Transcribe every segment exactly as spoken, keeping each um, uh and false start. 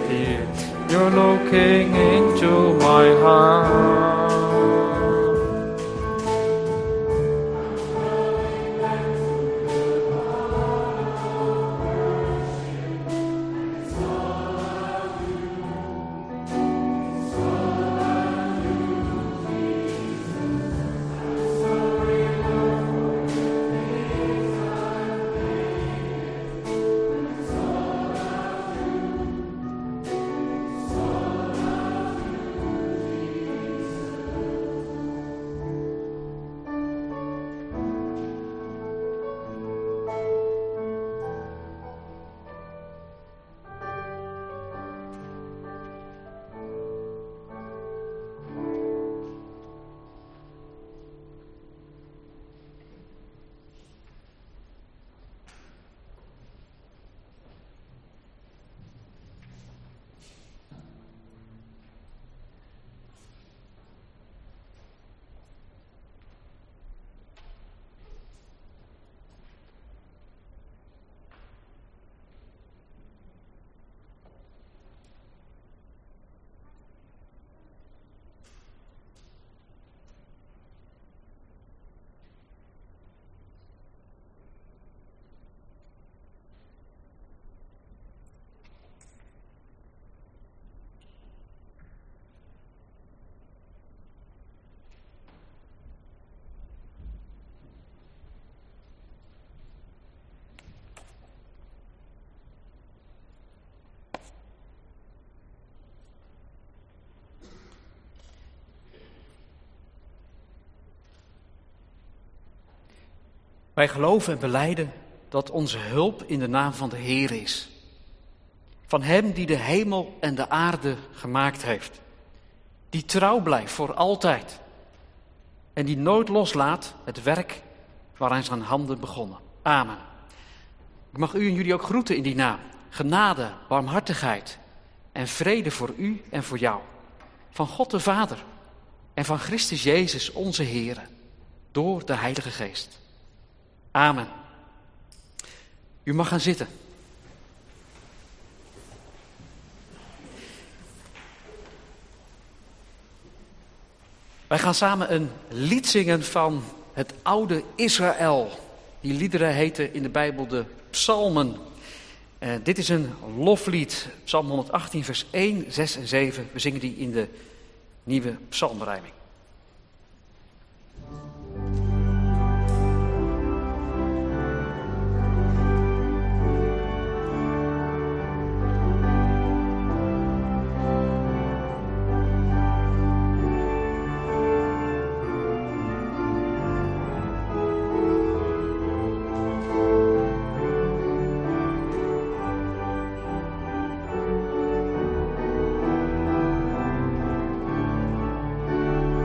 Thee. You're looking into my heart. Wij geloven en belijden dat onze hulp in de naam van de Heer is. Van Hem die de hemel en de aarde gemaakt heeft. Die trouw blijft voor altijd. En die nooit loslaat het werk waaraan zijn handen begonnen. Amen. Ik mag u en jullie ook groeten in die naam. Genade, barmhartigheid en vrede voor u en voor jou. Van God de Vader en van Christus Jezus onze Heer. Door de Heilige Geest. Amen. U mag gaan zitten. Wij gaan samen een lied zingen van het oude Israël. Die liederen heten in de Bijbel de psalmen. Uh, dit is een loflied, Psalm honderdachttien, vers één, zes en zeven. We zingen die in de nieuwe psalmberijming. Thank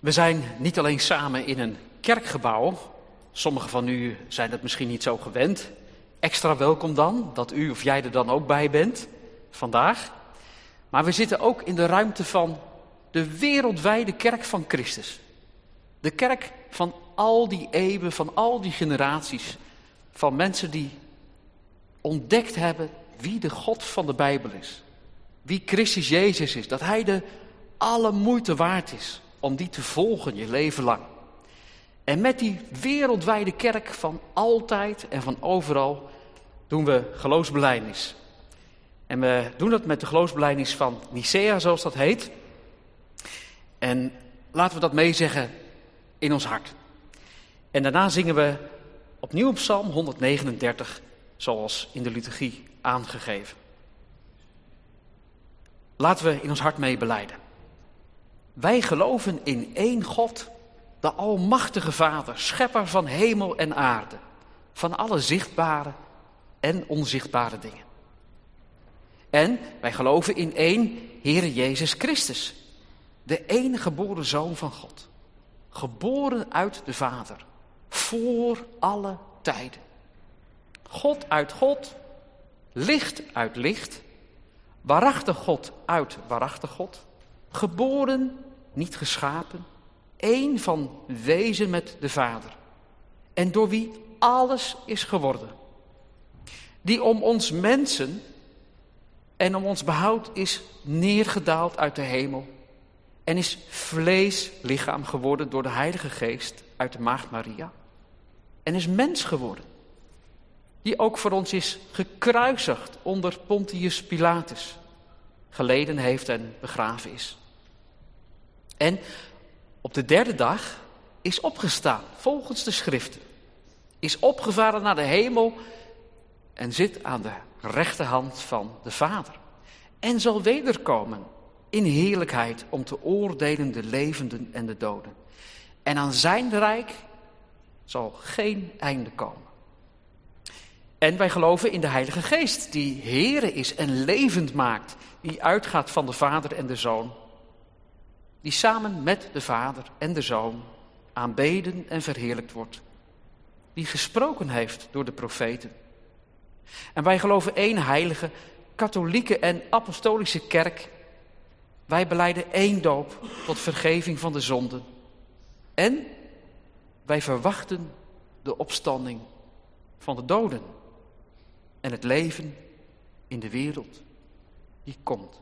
We zijn niet alleen samen in een kerkgebouw. Sommigen van u zijn dat misschien niet zo gewend. Extra welkom dan, dat u of jij er dan ook bij bent vandaag. Maar we zitten ook in de ruimte van de wereldwijde kerk van Christus. De kerk van al die eeuwen, van al die generaties. Van mensen die ontdekt hebben wie de God van de Bijbel is. Wie Christus Jezus is. Dat Hij de alle moeite waard is om die te volgen je leven lang. En met die wereldwijde kerk van altijd en van overal doen we geloofsbelijdenis. En we doen dat met de geloofsbelijdenis van Nicea, zoals dat heet. En laten we dat meezeggen in ons hart. En daarna zingen we opnieuw op Psalm honderdnegenendertig, zoals in de liturgie aangegeven. Laten we in ons hart mee belijden. Wij geloven in één God, de Almachtige Vader, schepper van hemel en aarde, van alle zichtbare en onzichtbare dingen. En wij geloven in één Heere Jezus Christus, de enige geboren Zoon van God, geboren uit de Vader, voor alle tijden. God uit God, licht uit licht, waarachtig God uit waarachtig God, geboren, niet geschapen, één van wezen met de Vader, en door wie alles is geworden, die om ons mensen en om ons behoud is neergedaald uit de hemel en is vleeslichaam geworden door de Heilige Geest uit de Maagd Maria en is mens geworden, die ook voor ons is gekruisigd onder Pontius Pilatus, geleden heeft en begraven is. En op de derde dag is opgestaan, volgens de schriften, is opgevaren naar de hemel en zit aan de rechterhand van de Vader. En zal wederkomen in heerlijkheid om te oordelen de levenden en de doden. En aan zijn rijk zal geen einde komen. En wij geloven in de Heilige Geest, die Heere is en levend maakt, die uitgaat van de Vader en de Zoon, die samen met de Vader en de Zoon aanbeden en verheerlijkt wordt, die gesproken heeft door de profeten. En wij geloven één heilige, katholieke en apostolische kerk. Wij belijden één doop tot vergeving van de zonden. En wij verwachten de opstanding van de doden en het leven in de wereld die komt.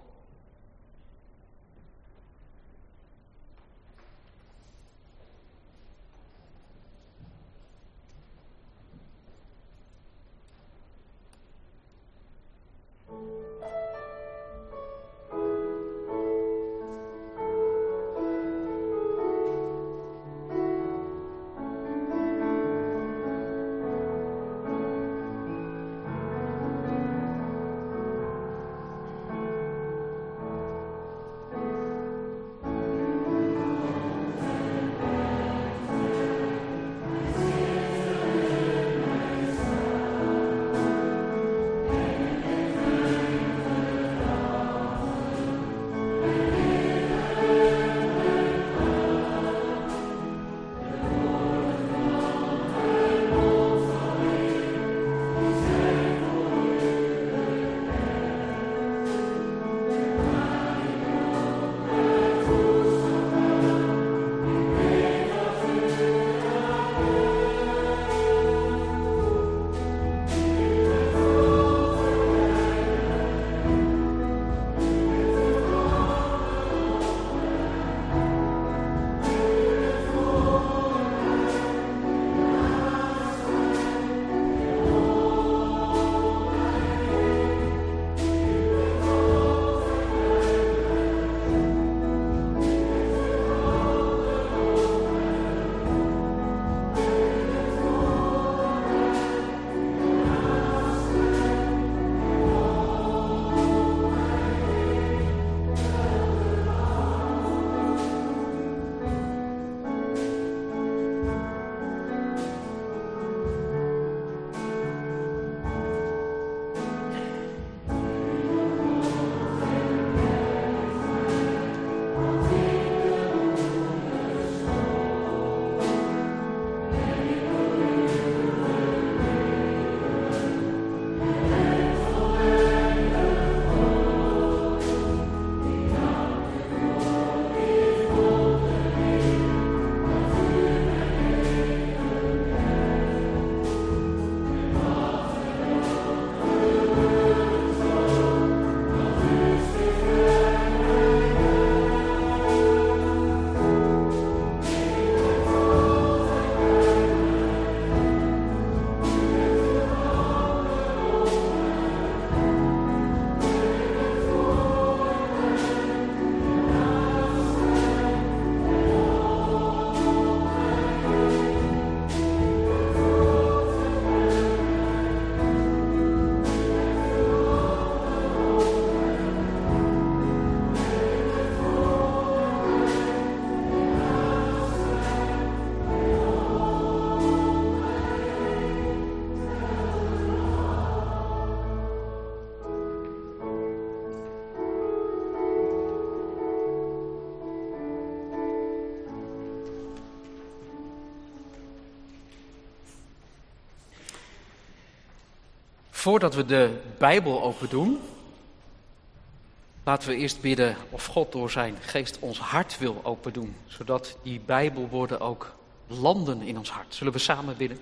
Voordat we de Bijbel open doen, laten we eerst bidden of God door zijn geest ons hart wil open doen, zodat die Bijbelwoorden ook landen in ons hart. Zullen we samen bidden?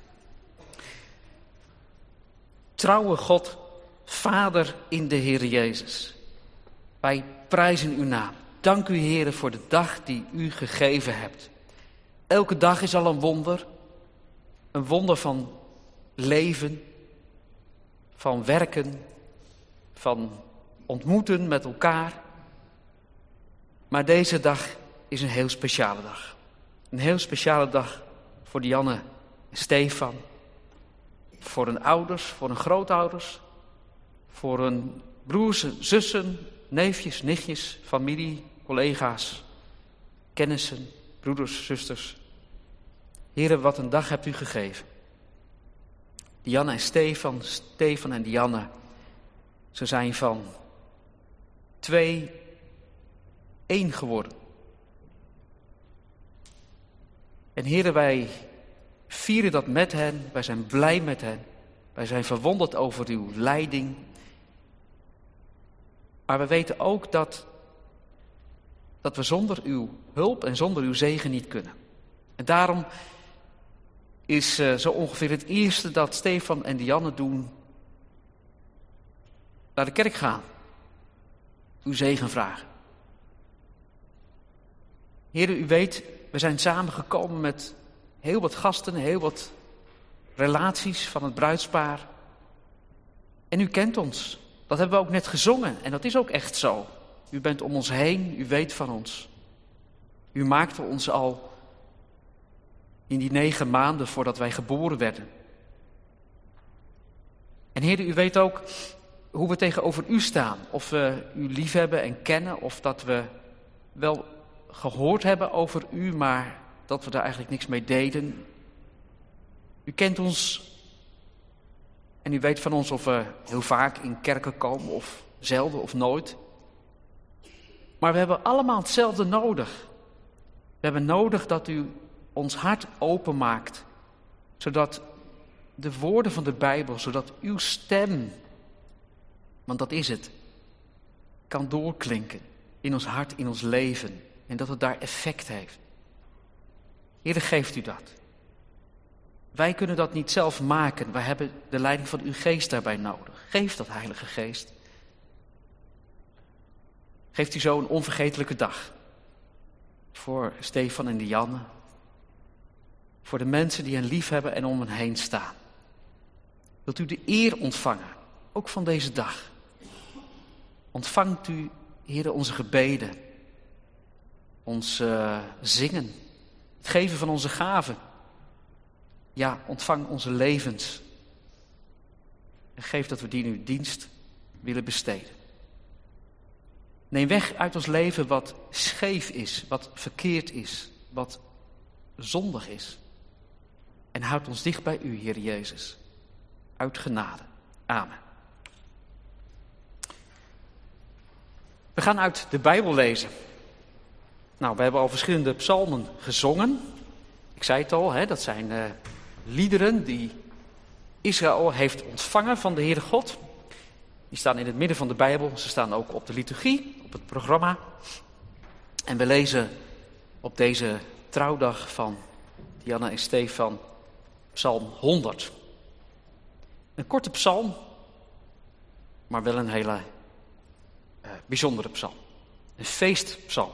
Trouwe God, Vader in de Heer Jezus, wij prijzen uw naam. Dank u, Heere, voor de dag die u gegeven hebt. Elke dag is al een wonder, een wonder van leven, van werken, van ontmoeten met elkaar. Maar deze dag is een heel speciale dag. Een heel speciale dag voor Dianne en Stefan. Voor hun ouders, voor hun grootouders. Voor hun broers en zussen, neefjes, nichtjes, familie, collega's, kennissen, broeders, zusters. Heren, wat een dag hebt u gegeven. Dianne en Stefan, Stefan en Dianne, ze zijn van twee, één geworden. En heren, wij vieren dat met hen, wij zijn blij met hen. Wij zijn verwonderd over uw leiding. Maar we weten ook dat, dat we zonder uw hulp en zonder uw zegen niet kunnen. En daarom is uh, zo ongeveer het eerste dat Stefan en Dianne doen, naar de kerk gaan. Uw zegen vragen. Heere, u weet, we zijn samengekomen met heel wat gasten, heel wat relaties van het bruidspaar. En u kent ons. Dat hebben we ook net gezongen en dat is ook echt zo. U bent om ons heen, u weet van ons. U maakte ons al in die negen maanden voordat wij geboren werden. En Heer, u weet ook hoe we tegenover u staan. Of we u liefhebben en kennen, of dat we wel gehoord hebben over u, maar dat we daar eigenlijk niks mee deden. U kent ons en u weet van ons of we heel vaak in kerken komen, of zelden of nooit. Maar we hebben allemaal hetzelfde nodig. We hebben nodig dat u ons hart openmaakt, zodat de woorden van de Bijbel, zodat uw stem, want dat is het, kan doorklinken in ons hart, in ons leven. En dat het daar effect heeft. Heer, geeft u dat. Wij kunnen dat niet zelf maken. Wij hebben de leiding van uw geest daarbij nodig. Geef dat, Heilige Geest. Geeft u zo een onvergetelijke dag. Voor Stefan en Dianne. Voor de mensen die hen lief hebben en om hen heen staan. Wilt u de eer ontvangen, ook van deze dag. Ontvangt u, Heer, onze gebeden. Ons uh, zingen. Het geven van onze gaven. Ja, ontvang onze levens. En geef dat we die in uw dienst willen besteden. Neem weg uit ons leven wat scheef is, wat verkeerd is, wat zondig is. En houd ons dicht bij u, Heer Jezus. Uit genade. Amen. We gaan uit de Bijbel lezen. Nou, we hebben al verschillende psalmen gezongen. Ik zei het al, hè, dat zijn uh, liederen die Israël heeft ontvangen van de Heere God. Die staan in het midden van de Bijbel. Ze staan ook op de liturgie, op het programma. En we lezen op deze trouwdag van Dianne en Stefan psalm honderd. Een korte psalm, maar wel een hele uh, bijzondere psalm. Een feestpsalm.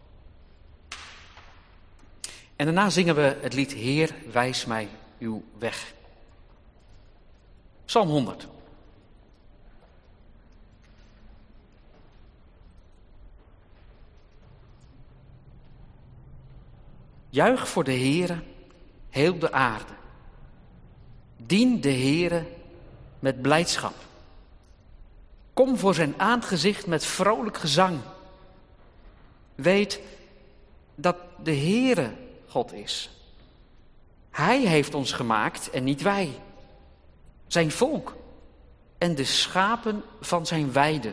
En daarna zingen we het lied Heer, wijs mij uw weg. Psalm honderd. Juich voor de Heere, heel de aarde. Dien de Heere met blijdschap. Kom voor zijn aangezicht met vrolijk gezang. Weet dat de Heere God is. Hij heeft ons gemaakt en niet wij. Zijn volk en de schapen van zijn weide.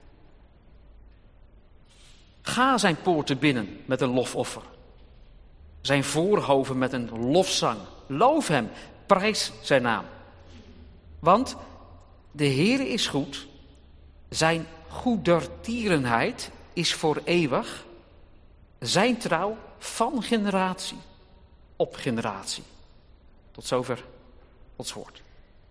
Ga zijn poorten binnen met een lofoffer. Zijn voorhoven met een lofzang. Loof hem, prijs zijn naam. Want De Heere is goed, zijn goedertierenheid is voor eeuwig, zijn trouw van generatie op generatie. Tot zover Gods woord.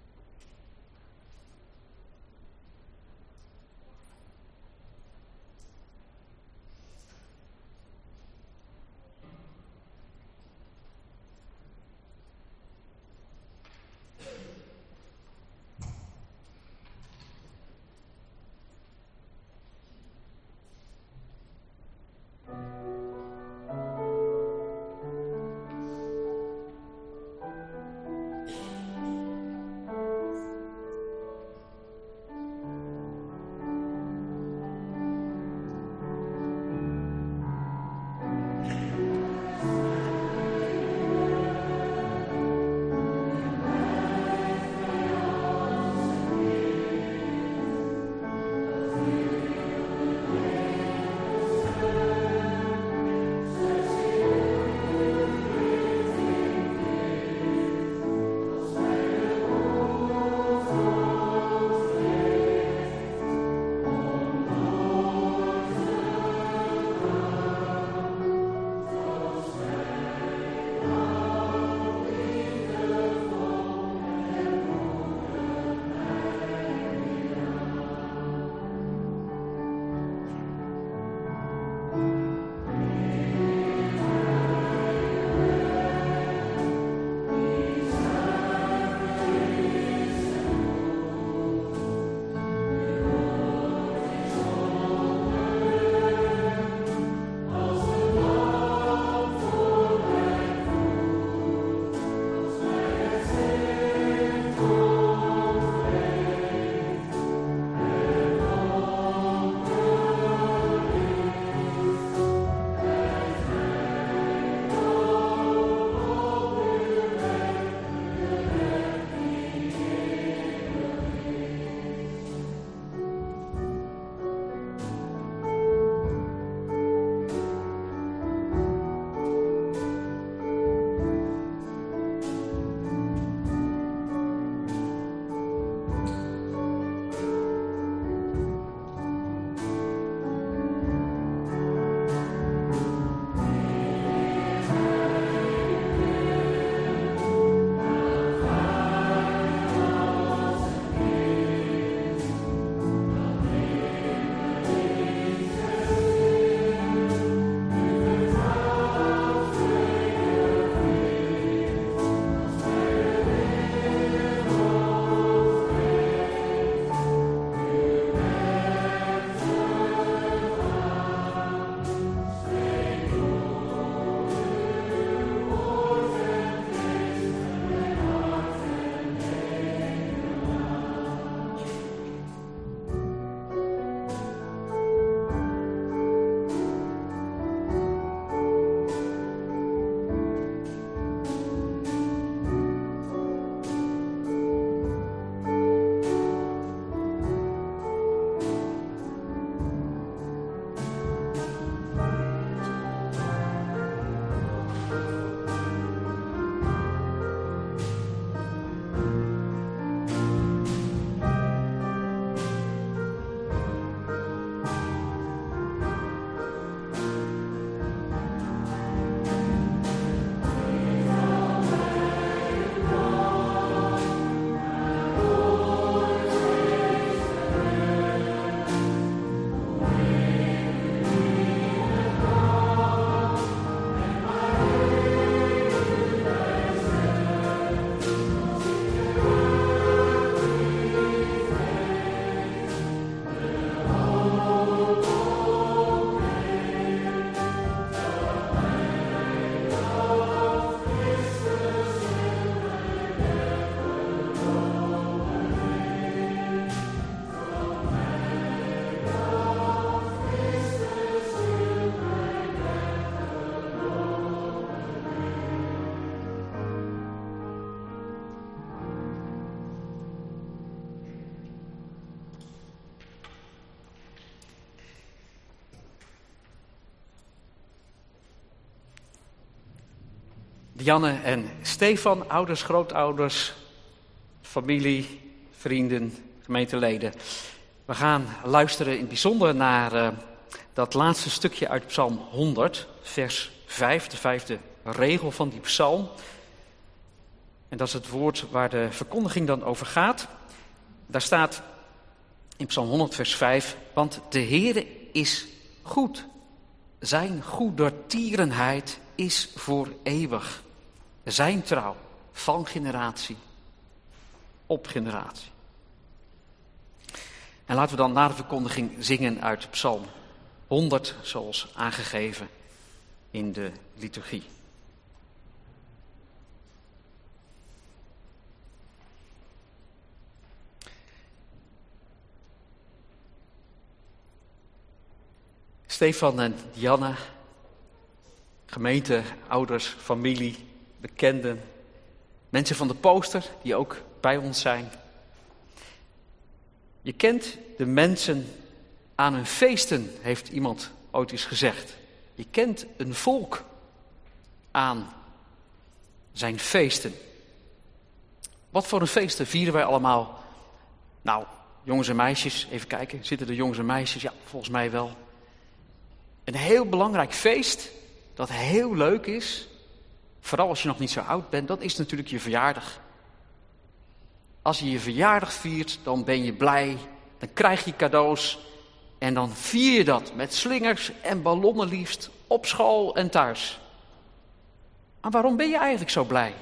Janne en Stefan, ouders, grootouders, familie, vrienden, gemeenteleden. We gaan luisteren in het bijzonder naar uh, dat laatste stukje uit Psalm honderd, vers vijf, de vijfde regel van die psalm. En dat is het woord waar de verkondiging dan over gaat. Daar staat in Psalm honderd, vers vijf, want de Heere is goed. Zijn goedertierenheid is voor eeuwig. Zijn trouw van generatie op generatie. En laten we dan na de verkondiging zingen uit Psalm honderd, zoals aangegeven in de liturgie. Stefan en Diana, gemeente, ouders, familie, bekenden, mensen van de poster die ook bij ons zijn. Je kent de mensen aan hun feesten, heeft iemand ooit eens gezegd. Je kent een volk aan zijn feesten. Wat voor een feesten vieren wij allemaal? Nou, jongens en meisjes, even kijken, zitten er jongens en meisjes? Ja, volgens mij wel. Een heel belangrijk feest, dat heel leuk is, vooral als je nog niet zo oud bent, dat is natuurlijk je verjaardag. Als je je verjaardag viert, dan ben je blij, dan krijg je cadeaus en dan vier je dat met slingers en ballonnen liefst op school en thuis. Maar waarom ben je eigenlijk zo blij?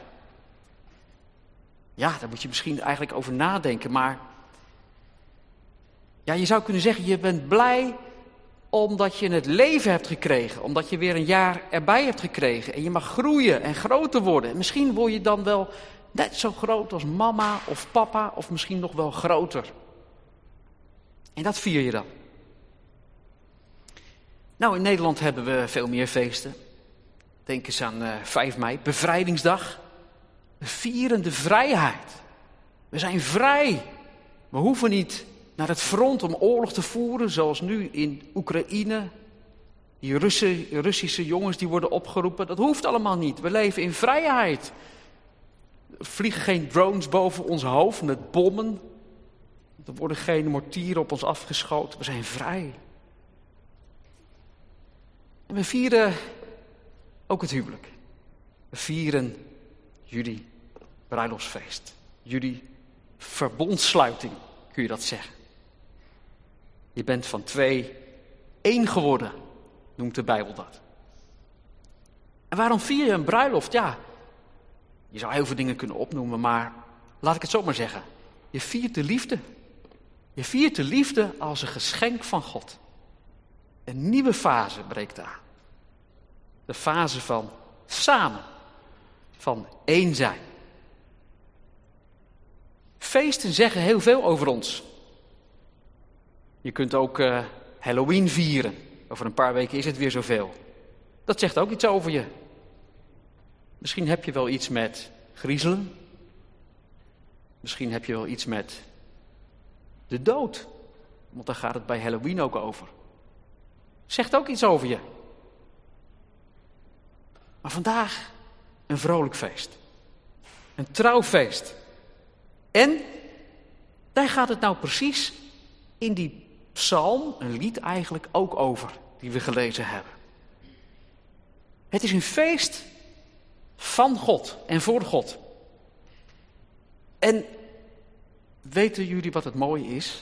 Ja, daar moet je misschien eigenlijk over nadenken, maar ja, je zou kunnen zeggen, je bent blij omdat je het leven hebt gekregen, omdat je weer een jaar erbij hebt gekregen en je mag groeien en groter worden. En misschien word je dan wel net zo groot als mama of papa of misschien nog wel groter. En dat vier je dan. Nou, in Nederland hebben we veel meer feesten. Denk eens aan uh, vijf mei, bevrijdingsdag. We vieren de vrijheid. We zijn vrij. We hoeven niet naar het front om oorlog te voeren, zoals nu in Oekraïne. Die Russen, Russische jongens die worden opgeroepen, dat hoeft allemaal niet. We leven in vrijheid. Er vliegen geen drones boven ons hoofd met bommen. Er worden geen mortieren op ons afgeschoten. We zijn vrij. En we vieren ook het huwelijk. We vieren jullie bruiloftsfeest. Jullie verbondssluiting, kun je dat zeggen. Je bent van twee één geworden, noemt de Bijbel dat. En waarom vier je een bruiloft? Ja, je zou heel veel dingen kunnen opnoemen, maar laat ik het zo maar zeggen. Je viert de liefde. Je viert de liefde als een geschenk van God. Een nieuwe fase breekt aan. De fase van samen, van één zijn. Feesten zeggen heel veel over ons. Je kunt ook uh, Halloween vieren. Over een paar weken is het weer zoveel. Dat zegt ook iets over je. Misschien heb je wel iets met griezelen. Misschien heb je wel iets met de dood. Want daar gaat het bij Halloween ook over. Zegt ook iets over je. Maar vandaag een vrolijk feest. Een trouwfeest. En daar gaat het nou precies in die psalm, een lied eigenlijk, ook over, die we gelezen hebben. Het is een feest van God en voor God. En weten jullie wat het mooie is?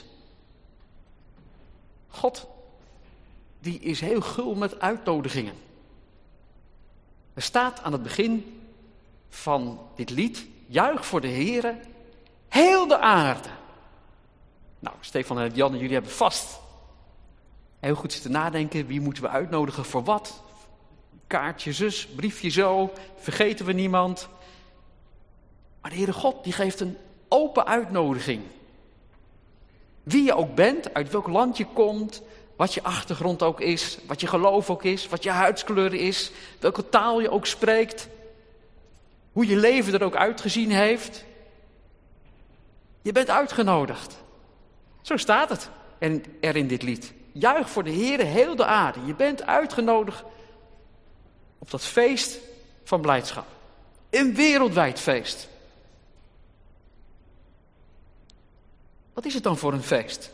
God, die is heel gul met uitnodigingen. Er staat aan het begin van dit lied, juich voor de Heere, heel de aarde. Nou, Stefan en Jan en jullie hebben vast heel goed zitten nadenken. Wie moeten we uitnodigen voor wat? Kaartje zus, briefje zo, vergeten we niemand. Maar de Heere God, die geeft een open uitnodiging. Wie je ook bent, uit welk land je komt, wat je achtergrond ook is, wat je geloof ook is, wat je huidskleur is, welke taal je ook spreekt, hoe je leven er ook uitgezien heeft. Je bent uitgenodigd. Zo staat het er in dit lied. Juich voor de Heere heel de aarde. Je bent uitgenodigd op dat feest van blijdschap. Een wereldwijd feest. Wat is het dan voor een feest?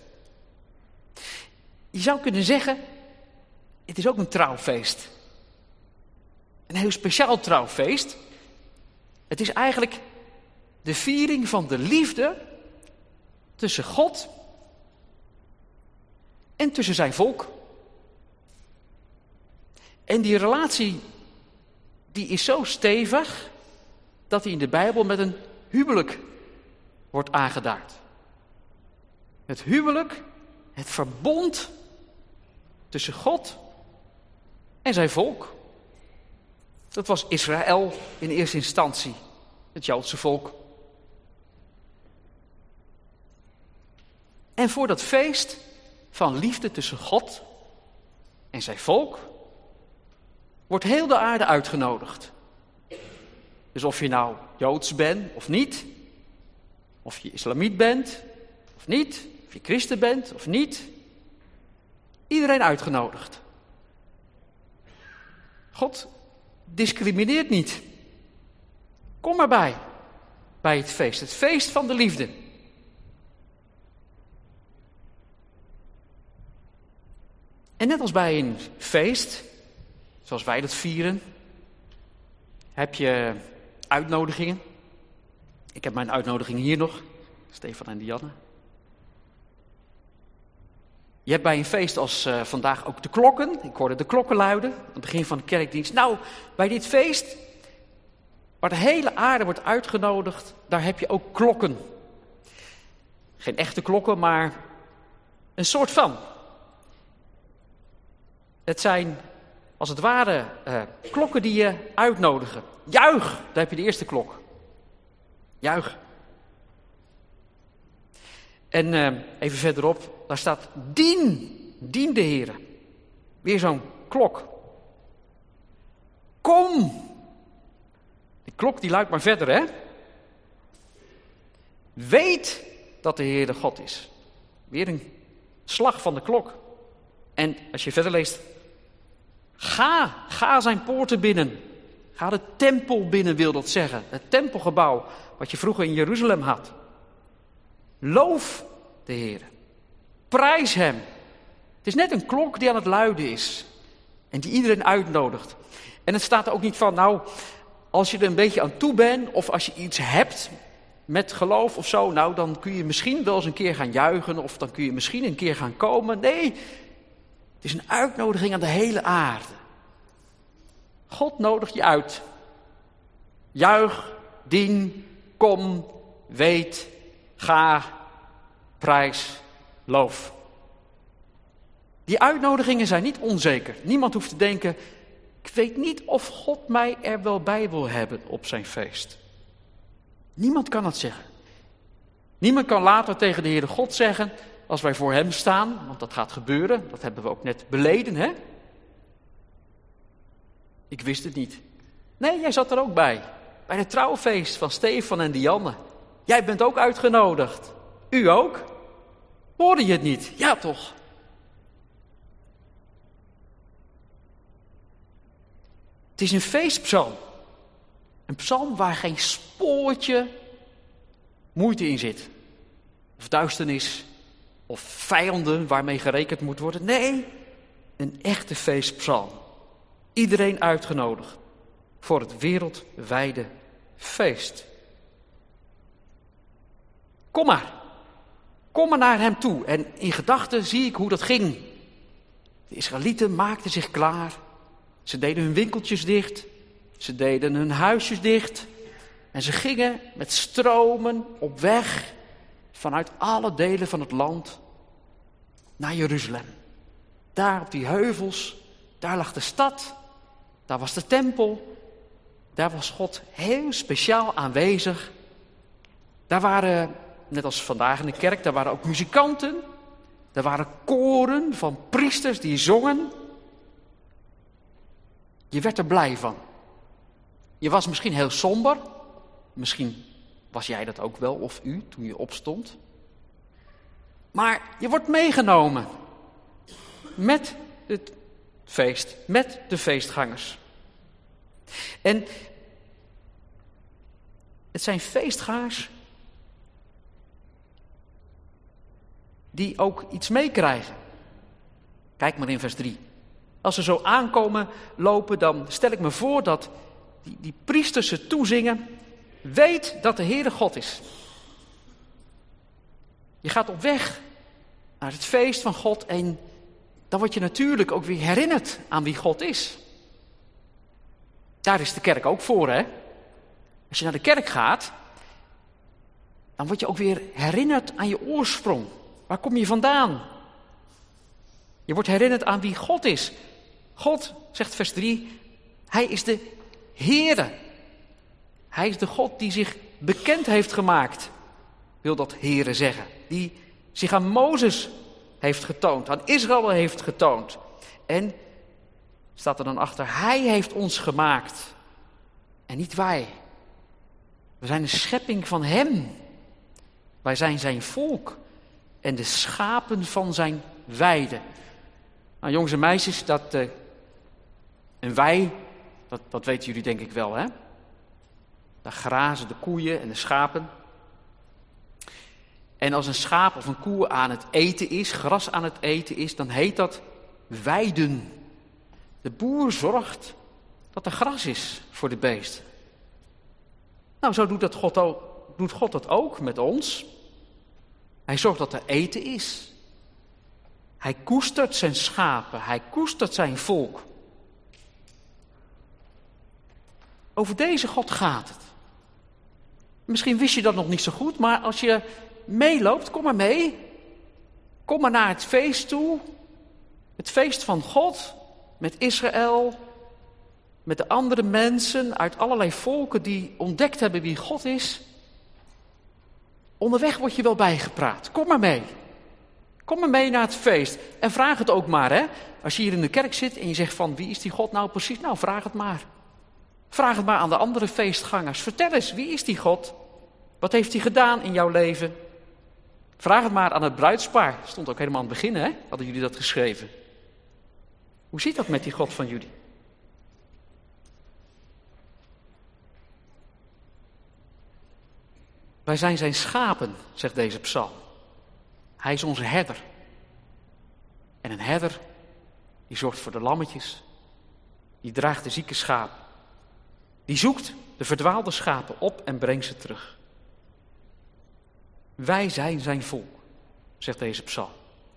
Je zou kunnen zeggen, het is ook een trouwfeest. Een heel speciaal trouwfeest. Het is eigenlijk de viering van de liefde tussen God en tussen zijn volk. En die relatie, die is zo stevig dat die in de Bijbel met een huwelijk wordt aangeduid. Het huwelijk, het verbond tussen God en zijn volk. Dat was Israël in eerste instantie, het Joodse volk. En voor dat feest van liefde tussen God en zijn volk wordt heel de aarde uitgenodigd. Dus of je nou Joods bent of niet, of je islamiet bent of niet, of je christen bent of niet, iedereen uitgenodigd. God discrimineert niet. Kom maar bij, bij het feest, het feest van de liefde. En net als bij een feest, zoals wij dat vieren, heb je uitnodigingen. Ik heb mijn uitnodiging hier nog, Stefan en Dianne. Je hebt bij een feest als uh, vandaag ook de klokken. Ik hoorde de klokken luiden aan het begin van de kerkdienst. Nou, bij dit feest, waar de hele aarde wordt uitgenodigd, daar heb je ook klokken. Geen echte klokken, maar een soort van. Het zijn als het ware uh, klokken die je uitnodigen. Juich, daar heb je de eerste klok. Juich. En uh, even verderop, daar staat dien, dien de Heere. Weer zo'n klok. Kom. Die klok die luidt maar verder, hè. Weet dat de Heere God is. Weer een slag van de klok. En als je verder leest, ga, ga zijn poorten binnen. Ga de tempel binnen, wil dat zeggen. Het tempelgebouw wat je vroeger in Jeruzalem had. Loof de Heer. Prijs hem. Het is net een klok die aan het luiden is. En die iedereen uitnodigt. En het staat er ook niet van, nou, als je er een beetje aan toe bent, of als je iets hebt met geloof of zo, nou, dan kun je misschien wel eens een keer gaan juichen, of dan kun je misschien een keer gaan komen. Nee, het is een uitnodiging aan de hele aarde. God nodigt je uit. Juich, dien, kom, weet, ga, prijs, loof. Die uitnodigingen zijn niet onzeker. Niemand hoeft te denken, ik weet niet of God mij er wel bij wil hebben op zijn feest. Niemand kan het zeggen. Niemand kan later tegen de Heere God zeggen, als wij voor hem staan, want dat gaat gebeuren, dat hebben we ook net beleden, hè? Ik wist het niet. Nee, jij zat er ook bij. Bij het trouwfeest van Stefan en Dianne. Jij bent ook uitgenodigd. U ook? Hoorde je het niet? Ja, toch? Het is een feestpsalm. Een psalm waar geen spoortje moeite in zit. Of duisternis. Of vijanden waarmee gerekend moet worden. Nee, een echte feestpsalm. Iedereen uitgenodigd voor het wereldwijde feest. Kom maar. Kom maar naar hem toe. En in gedachten zie ik hoe dat ging. De Israëlieten maakten zich klaar. Ze deden hun winkeltjes dicht. Ze deden hun huisjes dicht. En ze gingen met stromen op weg vanuit alle delen van het land naar Jeruzalem. Daar op die heuvels, daar lag de stad. Daar was de tempel. Daar was God heel speciaal aanwezig. Daar waren, net als vandaag in de kerk, daar waren ook muzikanten. Daar waren koren van priesters die zongen. Je werd er blij van. Je was misschien heel somber. Misschien was jij dat ook wel, of u, toen je opstond. Maar je wordt meegenomen. Met het feest. Met de feestgangers. En het zijn feestgangers die ook iets meekrijgen. Kijk maar in vers drie. Als ze zo aankomen lopen, dan stel ik me voor dat die, die priesters ze toezingen. Weet dat de Heere God is. Je gaat op weg naar het feest van God en dan word je natuurlijk ook weer herinnerd aan wie God is. Daar is de kerk ook voor, hè? Als je naar de kerk gaat, dan word je ook weer herinnerd aan je oorsprong. Waar kom je vandaan? Je wordt herinnerd aan wie God is. God, zegt vers drie, hij is de Heere. Hij is de God die zich bekend heeft gemaakt, wil dat Heere zeggen. Die zich aan Mozes heeft getoond, aan Israël heeft getoond. En, staat er dan achter, hij heeft ons gemaakt en niet wij. We zijn een schepping van hem. Wij zijn zijn volk en de schapen van zijn weide. Nou, jongens en meisjes, dat uh, een wei, dat, dat weten jullie denk ik wel, hè? Daar grazen de koeien en de schapen. En als een schaap of een koe aan het eten is, gras aan het eten is, dan heet dat weiden. De boer zorgt dat er gras is voor de beesten. Nou, zo doet, dat God ook, doet God dat ook met ons. Hij zorgt dat er eten is. Hij koestert zijn schapen, hij koestert zijn volk. Over deze God gaat het. Misschien wist je dat nog niet zo goed, maar als je meeloopt, kom maar mee. Kom maar naar het feest toe. Het feest van God, met Israël, met de andere mensen uit allerlei volken die ontdekt hebben wie God is. Onderweg word je wel bijgepraat. Kom maar mee. Kom maar mee naar het feest. En vraag het ook maar, hè. Als je hier in de kerk zit en je zegt van, wie is die God nou precies? Nou, vraag het maar. Vraag het maar aan de andere feestgangers. Vertel eens, wie is die God? Wat heeft hij gedaan in jouw leven? Vraag het maar aan het bruidspaar. Stond ook helemaal aan het begin, hè? Hadden jullie dat geschreven? Hoe zit dat met die God van jullie? Wij zijn zijn schapen, zegt deze psalm. Hij is onze herder. En een herder, die zorgt voor de lammetjes. Die draagt de zieke schapen. Die zoekt de verdwaalde schapen op en brengt ze terug. Wij zijn zijn volk, zegt deze psalm.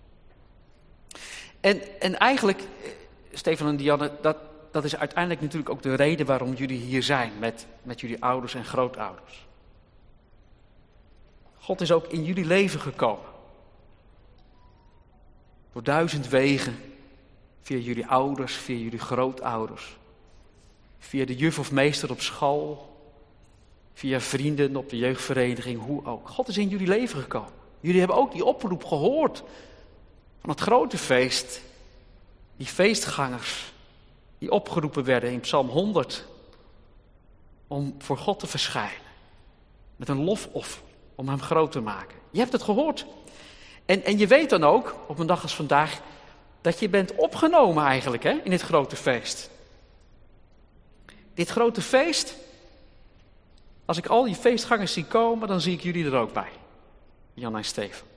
En, en eigenlijk, Stefan en Dianne, dat, dat is uiteindelijk natuurlijk ook de reden waarom jullie hier zijn met, met jullie ouders en grootouders. God is ook in jullie leven gekomen. Door duizend wegen, via jullie ouders, via jullie grootouders. Via de juf of meester op school, via vrienden op de jeugdvereniging, hoe ook. God is in jullie leven gekomen. Jullie hebben ook die oproep gehoord van het grote feest. Die feestgangers die opgeroepen werden in Psalm honderd. Om voor God te verschijnen. Met een lofoffer om hem groot te maken. Je hebt het gehoord. En, en je weet dan ook, op een dag als vandaag, dat je bent opgenomen eigenlijk, hè, in dit grote feest. Dit grote feest, als ik al die feestgangers zie komen, dan zie ik jullie er ook bij. Jan en Stefan.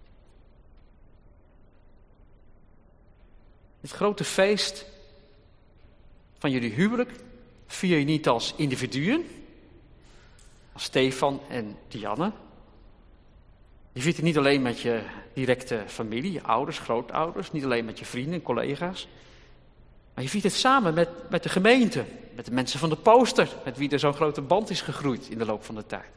Dit grote feest van jullie huwelijk vier je niet als individuen, als Stefan en Dianne. Je viert het niet alleen met je directe familie, je ouders, grootouders, niet alleen met je vrienden en collega's. Maar je viert het samen met, met de gemeente, met de mensen van de poster, met wie er zo'n grote band is gegroeid in de loop van de tijd.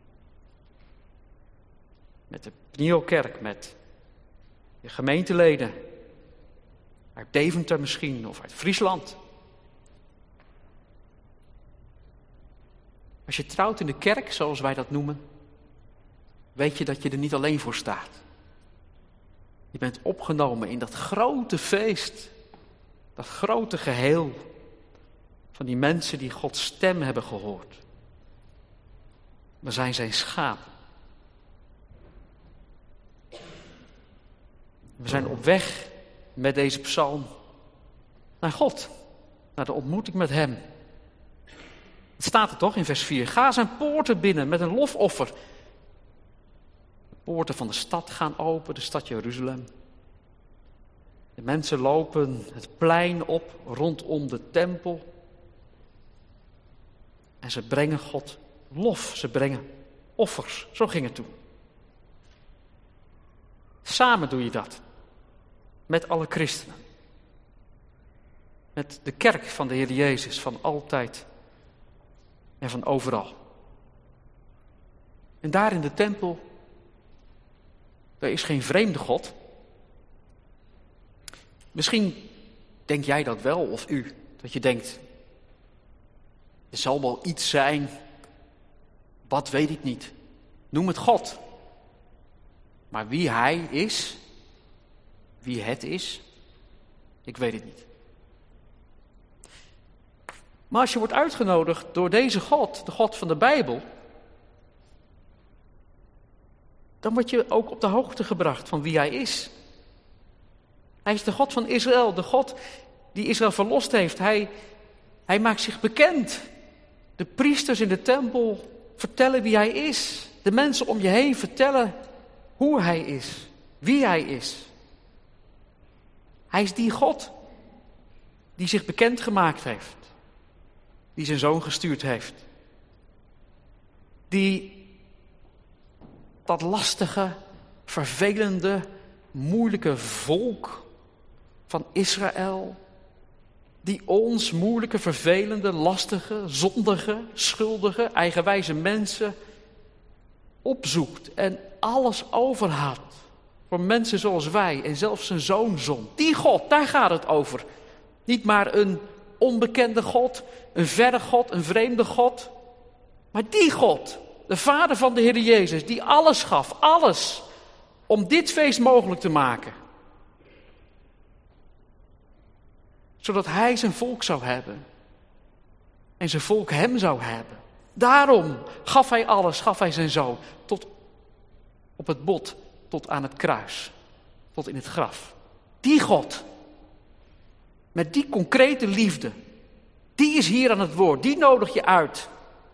Met de Pnio-kerk, met je gemeenteleden, uit Deventer misschien, of uit Friesland. Als je trouwt in de kerk, zoals wij dat noemen, weet je dat je er niet alleen voor staat. Je bent opgenomen in dat grote feest, dat grote geheel van die mensen die Gods stem hebben gehoord. We zijn zijn schapen. We zijn op weg met deze psalm naar God, naar de ontmoeting met hem. Het staat er toch in vers vier. Ga zijn poorten binnen met een lofoffer. poorten van de stad gaan open, de stad Jeruzalem. De mensen lopen het plein op rondom de tempel. En ze brengen God lof, ze brengen offers. Zo ging het toen. Samen doe je dat. Met alle christenen. Met de kerk van de Heer Jezus, van altijd en van overal. En daar in de tempel, daar is geen vreemde God. Misschien denk jij dat wel, of u, dat je denkt, er zal wel iets zijn, wat weet ik niet. Noem het God. Maar wie Hij is, wie het is, ik weet het niet. Maar als je wordt uitgenodigd door deze God, de God van de Bijbel, dan word je ook op de hoogte gebracht van wie Hij is. Hij is de God van Israël, de God die Israël verlost heeft. Hij, hij maakt zich bekend. De priesters in de tempel vertellen wie Hij is. De mensen om je heen vertellen hoe Hij is, wie Hij is. Hij is die God die zich bekendgemaakt heeft. Die zijn zoon gestuurd heeft. Die dat lastige, vervelende, moeilijke volk van Israël, die ons moeilijke, vervelende, lastige, zondige, schuldige, eigenwijze mensen opzoekt en alles overhaalt voor mensen zoals wij en zelfs zijn zoon zond. Die God, daar gaat het over. Niet maar een onbekende God, een verre God, een vreemde God, maar die God, de Vader van de Heer Jezus, die alles gaf, alles, om dit feest mogelijk te maken. Zodat Hij zijn volk zou hebben. En zijn volk Hem zou hebben. Daarom gaf Hij alles, gaf Hij zijn zoon. Tot op het bot, tot aan het kruis. Tot in het graf. Die God. Met die concrete liefde. Die is hier aan het woord. Die nodig je uit.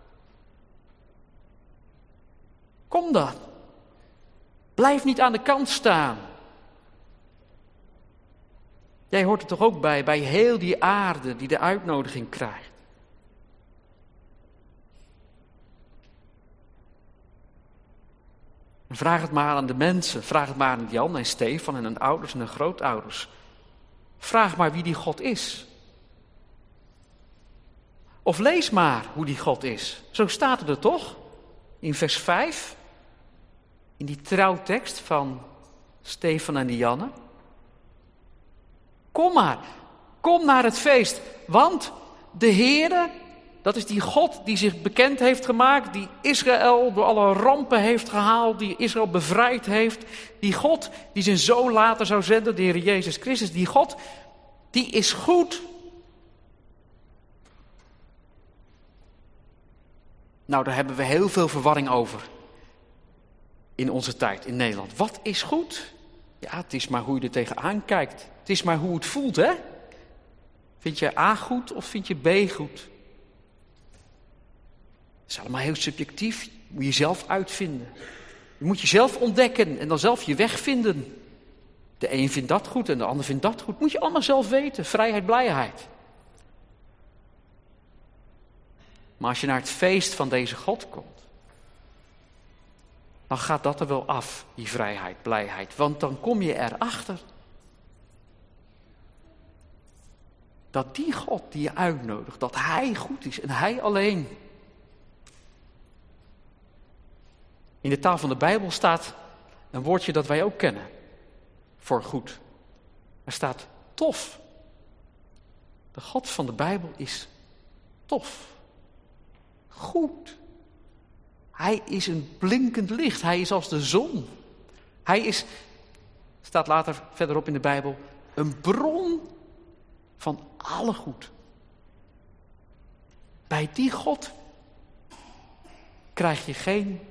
Kom dan. Blijf niet aan de kant staan. Jij hoort er toch ook bij, bij heel die aarde die de uitnodiging krijgt. En vraag het maar aan de mensen, vraag het maar aan Jan en Stefan en hun ouders en hun grootouders. Vraag maar wie die God is. Of lees maar hoe die God is. Zo staat het er toch? In vers vijf, in die trouwtekst van Stefan en Janne. Kom maar, kom naar het feest, want de Heere, dat is die God die zich bekend heeft gemaakt, die Israël door alle rampen heeft gehaald, die Israël bevrijd heeft, die God die zijn zoon later zou zenden, de Heer Jezus Christus, die God, die is goed. Nou, daar hebben we heel veel verwarring over in onze tijd, in Nederland. Wat is goed? Ja, het is maar hoe je er tegenaan kijkt. Het is maar hoe het voelt, hè? Vind je A goed of vind je B goed? Het is allemaal heel subjectief. Je moet je zelf uitvinden. Je moet jezelf ontdekken en dan zelf je weg vinden. De een vindt dat goed en de ander vindt dat goed. Moet je allemaal zelf weten. Vrijheid, blijheid. Maar als je naar het feest van deze God komt, dan gaat dat er wel af, die vrijheid, blijheid. Want dan kom je erachter dat die God die je uitnodigt, dat Hij goed is en Hij alleen. In de taal van de Bijbel staat een woordje dat wij ook kennen voor goed. Er staat tof. De God van de Bijbel is tof. Goed. Hij is een blinkend licht. Hij is als de zon. Hij is, staat later verderop in de Bijbel, een bron van alle goed. Bij die God krijg je geen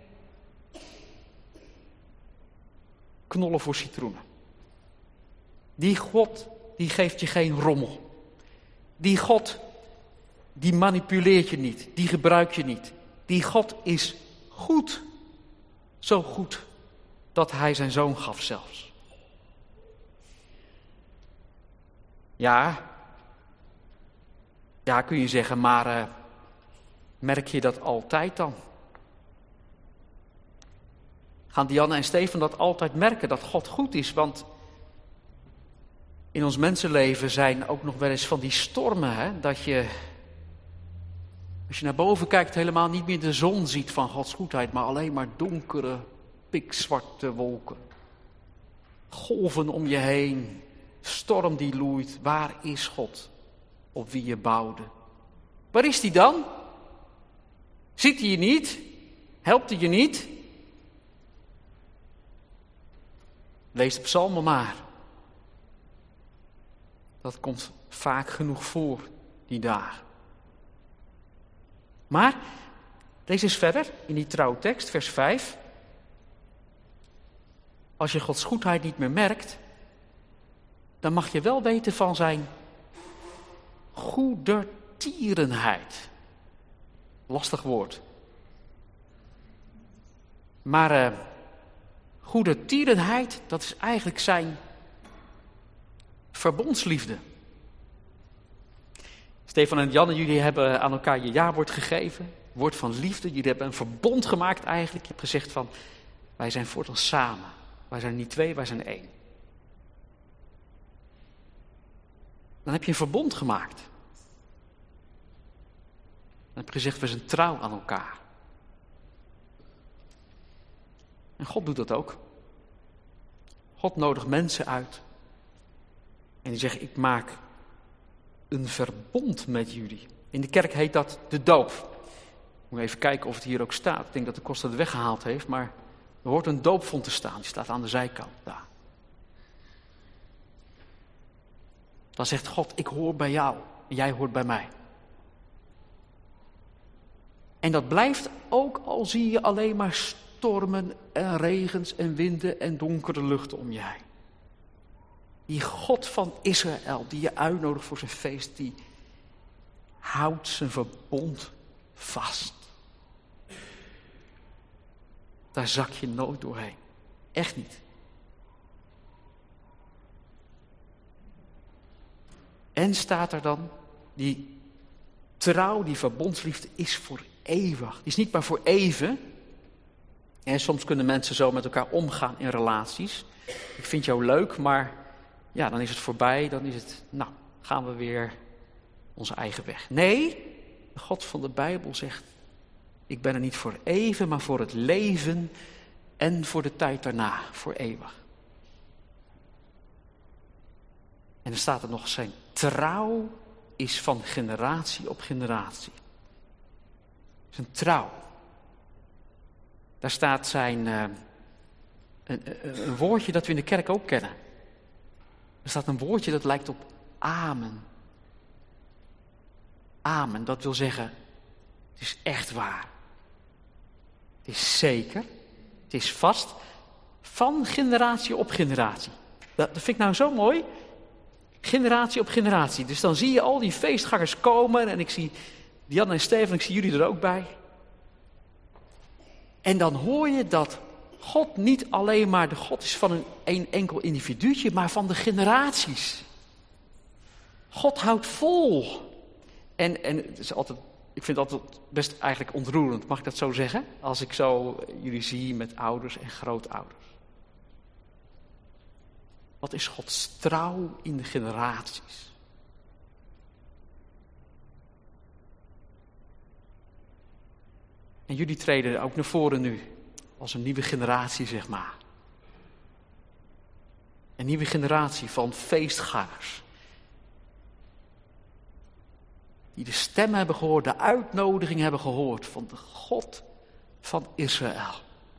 knollen voor citroenen. Die God, die geeft je geen rommel. Die God, die manipuleert je niet. Die gebruikt je niet. Die God is goed. Zo goed dat hij zijn zoon gaf zelfs. Ja, ja kun je zeggen, maar uh, merk je dat altijd dan? Gaan Dianne en Stefan dat altijd merken, dat God goed is? Want in ons mensenleven zijn ook nog wel eens van die stormen, hè? Dat je, als je naar boven kijkt, helemaal niet meer de zon ziet van Gods goedheid, maar alleen maar donkere, pikzwarte wolken. Golven om je heen, storm die loeit. Waar is God, op wie je bouwde? Waar is die dan? Ziet hij je niet? Helpt hij je niet? Lees de psalmen maar. Dat komt vaak genoeg voor, die dagen. Maar, lees eens verder in die trouwtekst, vers vijf. Als je Gods goedheid niet meer merkt, dan mag je wel weten van zijn goedertierenheid. Lastig woord. Maar uh, goedertierenheid, dat is eigenlijk zijn verbondsliefde. Stefan en Janne, jullie hebben aan elkaar je jawoord gegeven. Woord van liefde. Jullie hebben een verbond gemaakt eigenlijk. Je hebt gezegd van, wij zijn voortaan samen. Wij zijn niet twee, wij zijn één. Dan heb je een verbond gemaakt. Dan heb je gezegd, we zijn trouw aan elkaar. En God doet dat ook. God nodigt mensen uit. En die zegt, ik maak een verbond met jullie. In de kerk heet dat de doop. Moet even kijken of het hier ook staat. Ik denk dat de koster het weggehaald heeft, maar er hoort een doopvont te staan. Die staat aan de zijkant daar. Dan zegt God, ik hoor bij jou en jij hoort bij mij. En dat blijft ook al zie je alleen maar stormen en regens en winden en donkere luchten om je heen. Die God van Israël, die je uitnodigt voor zijn feest, die houdt zijn verbond vast. Daar zak je nooit doorheen. Echt niet. En staat er dan, die trouw, die verbondsliefde is voor eeuwig. Die is niet maar voor even. En soms kunnen mensen zo met elkaar omgaan in relaties. Ik vind jou leuk, maar ja, dan is het voorbij. Dan is het, nou, gaan we weer onze eigen weg. Nee, de God van de Bijbel zegt, ik ben er niet voor even, maar voor het leven en voor de tijd daarna, voor eeuwig. En dan staat er nog, zijn trouw is van generatie op generatie. Zijn trouw. Daar staat zijn, uh, een, een, een woordje dat we in de kerk ook kennen. Er staat een woordje dat lijkt op amen. Amen, dat wil zeggen, het is echt waar. Het is zeker, het is vast, van generatie op generatie. Dat, dat vind ik nou zo mooi. Generatie op generatie. Dus dan zie je al die feestgangers komen en ik zie Jan en Stefan, ik zie jullie er ook bij. En dan hoor je dat God niet alleen maar de God is van een, een enkel individuutje, maar van de generaties. God houdt vol. En, en het is altijd, ik vind het altijd best eigenlijk ontroerend, mag ik dat zo zeggen? Als ik zo jullie zie met ouders en grootouders. Wat is Gods trouw in de generaties? En jullie treden ook naar voren nu, als een nieuwe generatie, zeg maar. Een nieuwe generatie van feestgangers. Die de stem hebben gehoord, de uitnodiging hebben gehoord van de God van Israël.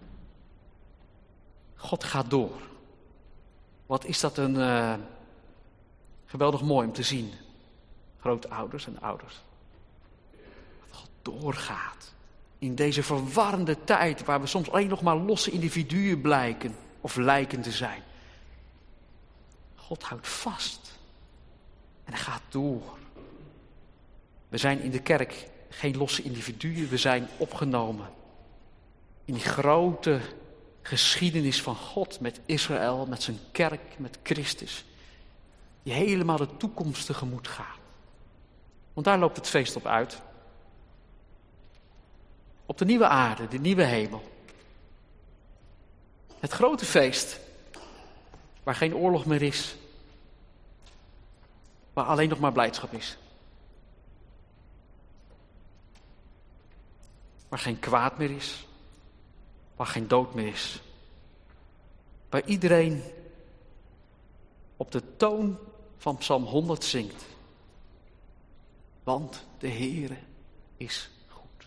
God gaat door. Wat is dat een uh, geweldig mooi om te zien. Grootouders en ouders. Dat God doorgaat. In deze verwarrende tijd waar we soms alleen nog maar losse individuen blijken of lijken te zijn. God houdt vast. En hij gaat door. We zijn in de kerk geen losse individuen, we zijn opgenomen in die grote geschiedenis van God met Israël, met zijn kerk, met Christus, die helemaal de toekomst tegemoet gaat. Want daar loopt het feest op uit. Op de nieuwe aarde, de nieuwe hemel. Het grote feest, waar geen oorlog meer is, waar alleen nog maar blijdschap is. Waar geen kwaad meer is, waar geen dood meer is. Waar iedereen op de toon van Psalm honderd zingt. Want de Heere is goed.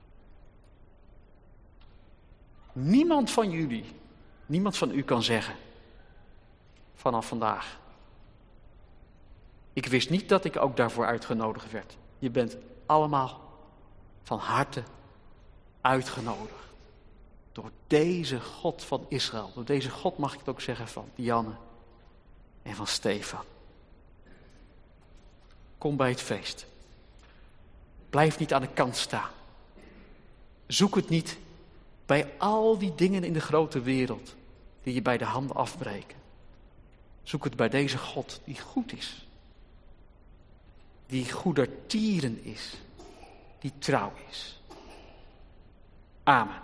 Niemand van jullie, niemand van u kan zeggen, vanaf vandaag, ik wist niet dat ik ook daarvoor uitgenodigd werd. Je bent allemaal van harte uitgenodigd. Door deze God van Israël. Door deze God mag ik het ook zeggen van Dianne en van Stefan. Kom bij het feest. Blijf niet aan de kant staan. Zoek het niet bij al die dingen in de grote wereld die je bij de handen afbreken. Zoek het bij deze God die goed is. Die goedertieren is. Die trouw is. Amen.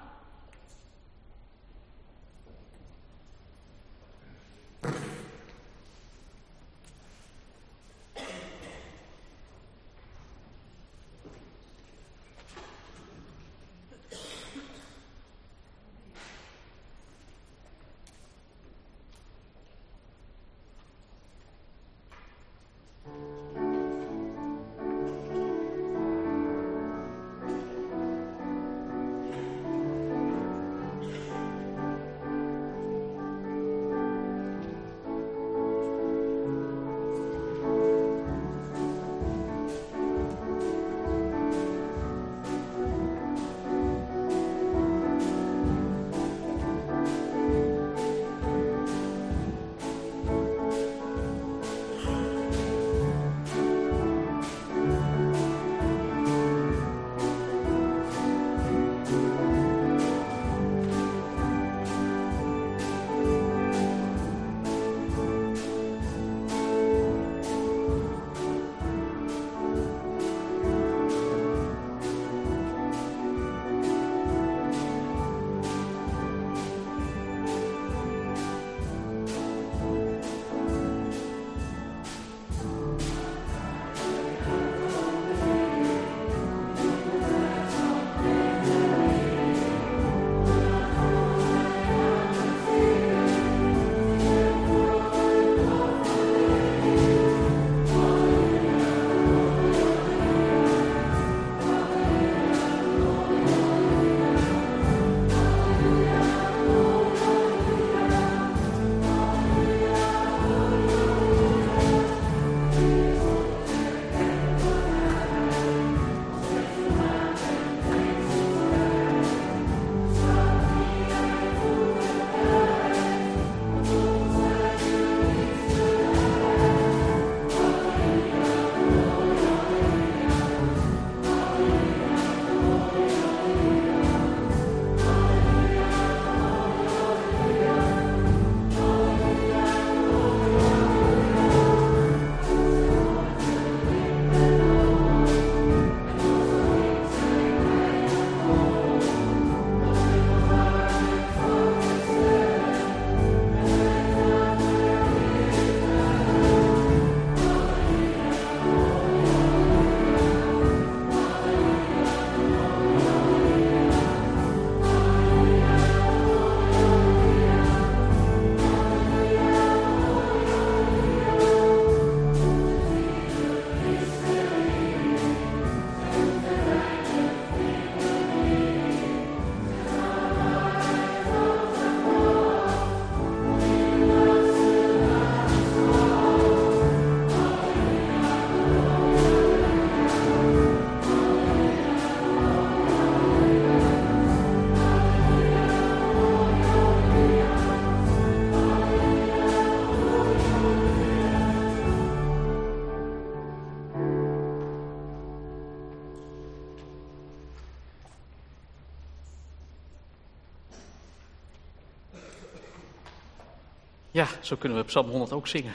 Ja, zo kunnen we Psalm honderd ook zingen.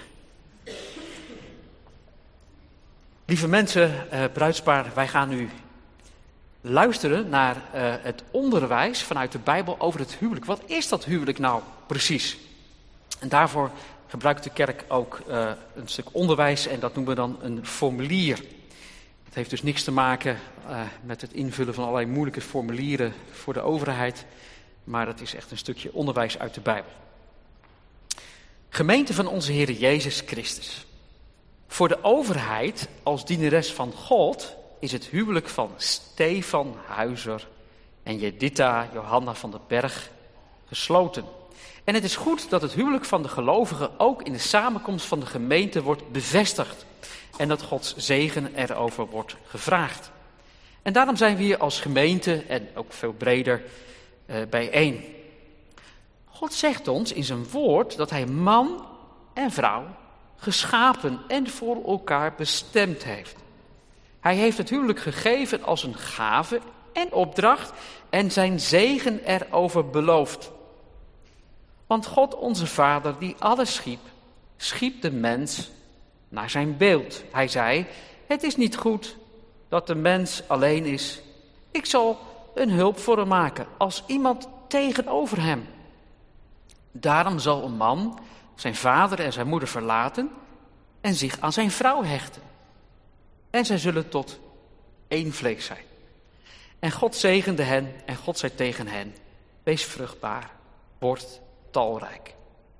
Lieve mensen, uh, bruidspaar, wij gaan nu luisteren naar uh, het onderwijs vanuit de Bijbel over het huwelijk. Wat is dat huwelijk nou precies? En daarvoor gebruikt de kerk ook uh, een stuk onderwijs en dat noemen we dan een formulier. Het heeft dus niks te maken uh, met het invullen van allerlei moeilijke formulieren voor de overheid, maar het is echt een stukje onderwijs uit de Bijbel. Gemeente van onze Heer Jezus Christus. Voor de overheid als dienares van God is het huwelijk van Stefan Huizer en Jedita Johanna van den Berg gesloten. En het is goed dat het huwelijk van de gelovigen ook in de samenkomst van de gemeente wordt bevestigd. En dat Gods zegen erover wordt gevraagd. En daarom zijn we hier als gemeente en ook veel breder uh, bijeen. God zegt ons in zijn woord dat hij man en vrouw geschapen en voor elkaar bestemd heeft. Hij heeft het huwelijk gegeven als een gave en opdracht en zijn zegen erover beloofd. Want God onze Vader die alles schiep, schiep de mens naar zijn beeld. Hij zei, het is niet goed dat de mens alleen is. Ik zal een hulp voor hem maken als iemand tegenover hem. Daarom zal een man zijn vader en zijn moeder verlaten en zich aan zijn vrouw hechten. En zij zullen tot één vlees zijn. En God zegende hen en God zei tegen hen, wees vruchtbaar, word talrijk.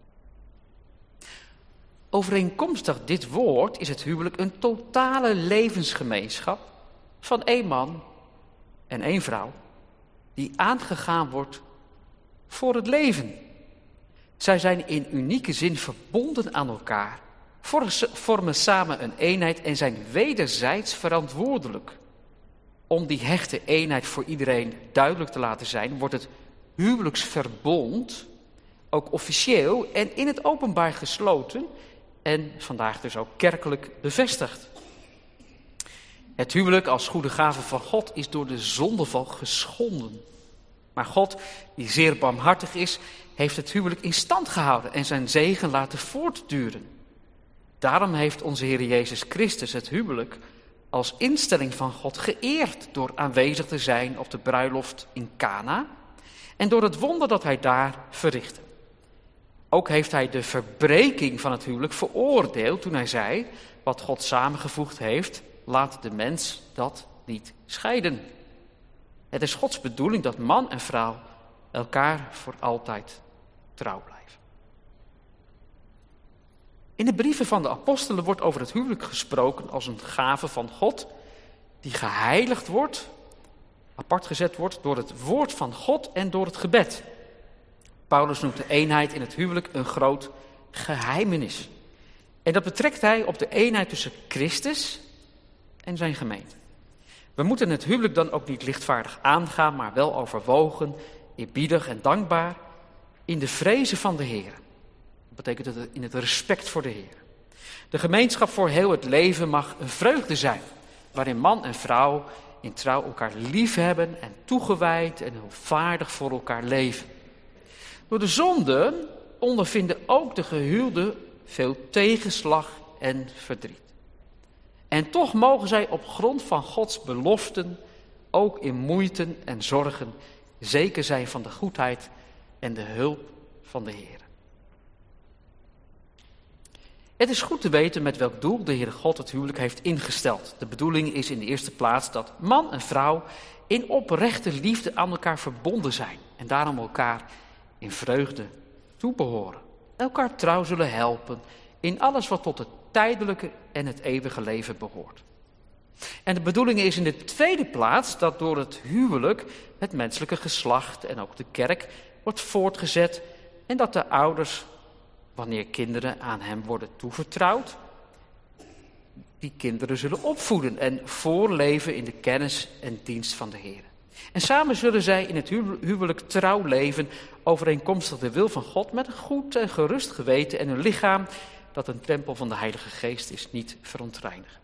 Overeenkomstig dit woord is het huwelijk een totale levensgemeenschap van één man en één vrouw die aangegaan wordt voor het leven. Zij zijn in unieke zin verbonden aan elkaar, vormen samen een eenheid en zijn wederzijds verantwoordelijk. Om die hechte eenheid voor iedereen duidelijk te laten zijn, wordt het huwelijksverbond ook officieel en in het openbaar gesloten en vandaag dus ook kerkelijk bevestigd. Het huwelijk als goede gave van God is door de zondeval geschonden. Maar God, die zeer barmhartig is, heeft het huwelijk in stand gehouden en zijn zegen laten voortduren. Daarom heeft onze Heer Jezus Christus het huwelijk als instelling van God geëerd door aanwezig te zijn op de bruiloft in Kana en door het wonder dat hij daar verrichtte. Ook heeft hij de verbreking van het huwelijk veroordeeld toen hij zei, wat God samengevoegd heeft, laat de mens dat niet scheiden. Het is Gods bedoeling dat man en vrouw elkaar voor altijd trouw blijven. In de brieven van de apostelen wordt over het huwelijk gesproken als een gave van God die geheiligd wordt, apart gezet wordt door het woord van God en door het gebed. Paulus noemt de eenheid in het huwelijk een groot geheimenis. En dat betrekt hij op de eenheid tussen Christus en zijn gemeente. We moeten het huwelijk dan ook niet lichtvaardig aangaan, maar wel overwogen, eerbiedig en dankbaar in de vrezen van de Heer. Dat betekent het in het respect voor de Heer. De gemeenschap voor heel het leven mag een vreugde zijn, waarin man en vrouw in trouw elkaar lief hebben en toegewijd en hulpvaardig voor elkaar leven. Door de zonde ondervinden ook de gehuwden veel tegenslag en verdriet. En toch mogen zij op grond van Gods beloften ook in moeite en zorgen zeker zijn van de goedheid en de hulp van de Heer. Het is goed te weten met welk doel de Heere God het huwelijk heeft ingesteld. De bedoeling is in de eerste plaats dat man en vrouw in oprechte liefde aan elkaar verbonden zijn en daarom elkaar in vreugde toebehoren. Elkaar trouw zullen helpen in alles wat tot het tijdelijke en het eeuwige leven behoort. En de bedoeling is in de tweede plaats dat door het huwelijk het menselijke geslacht en ook de kerk wordt voortgezet en dat de ouders, wanneer kinderen aan hem worden toevertrouwd, die kinderen zullen opvoeden en voorleven in de kennis en dienst van de Heer. En samen zullen zij in het huwelijk trouw leven, overeenkomstig de wil van God, met een goed en gerust geweten en een lichaam dat een tempel van de Heilige Geest is, niet verontreinigen.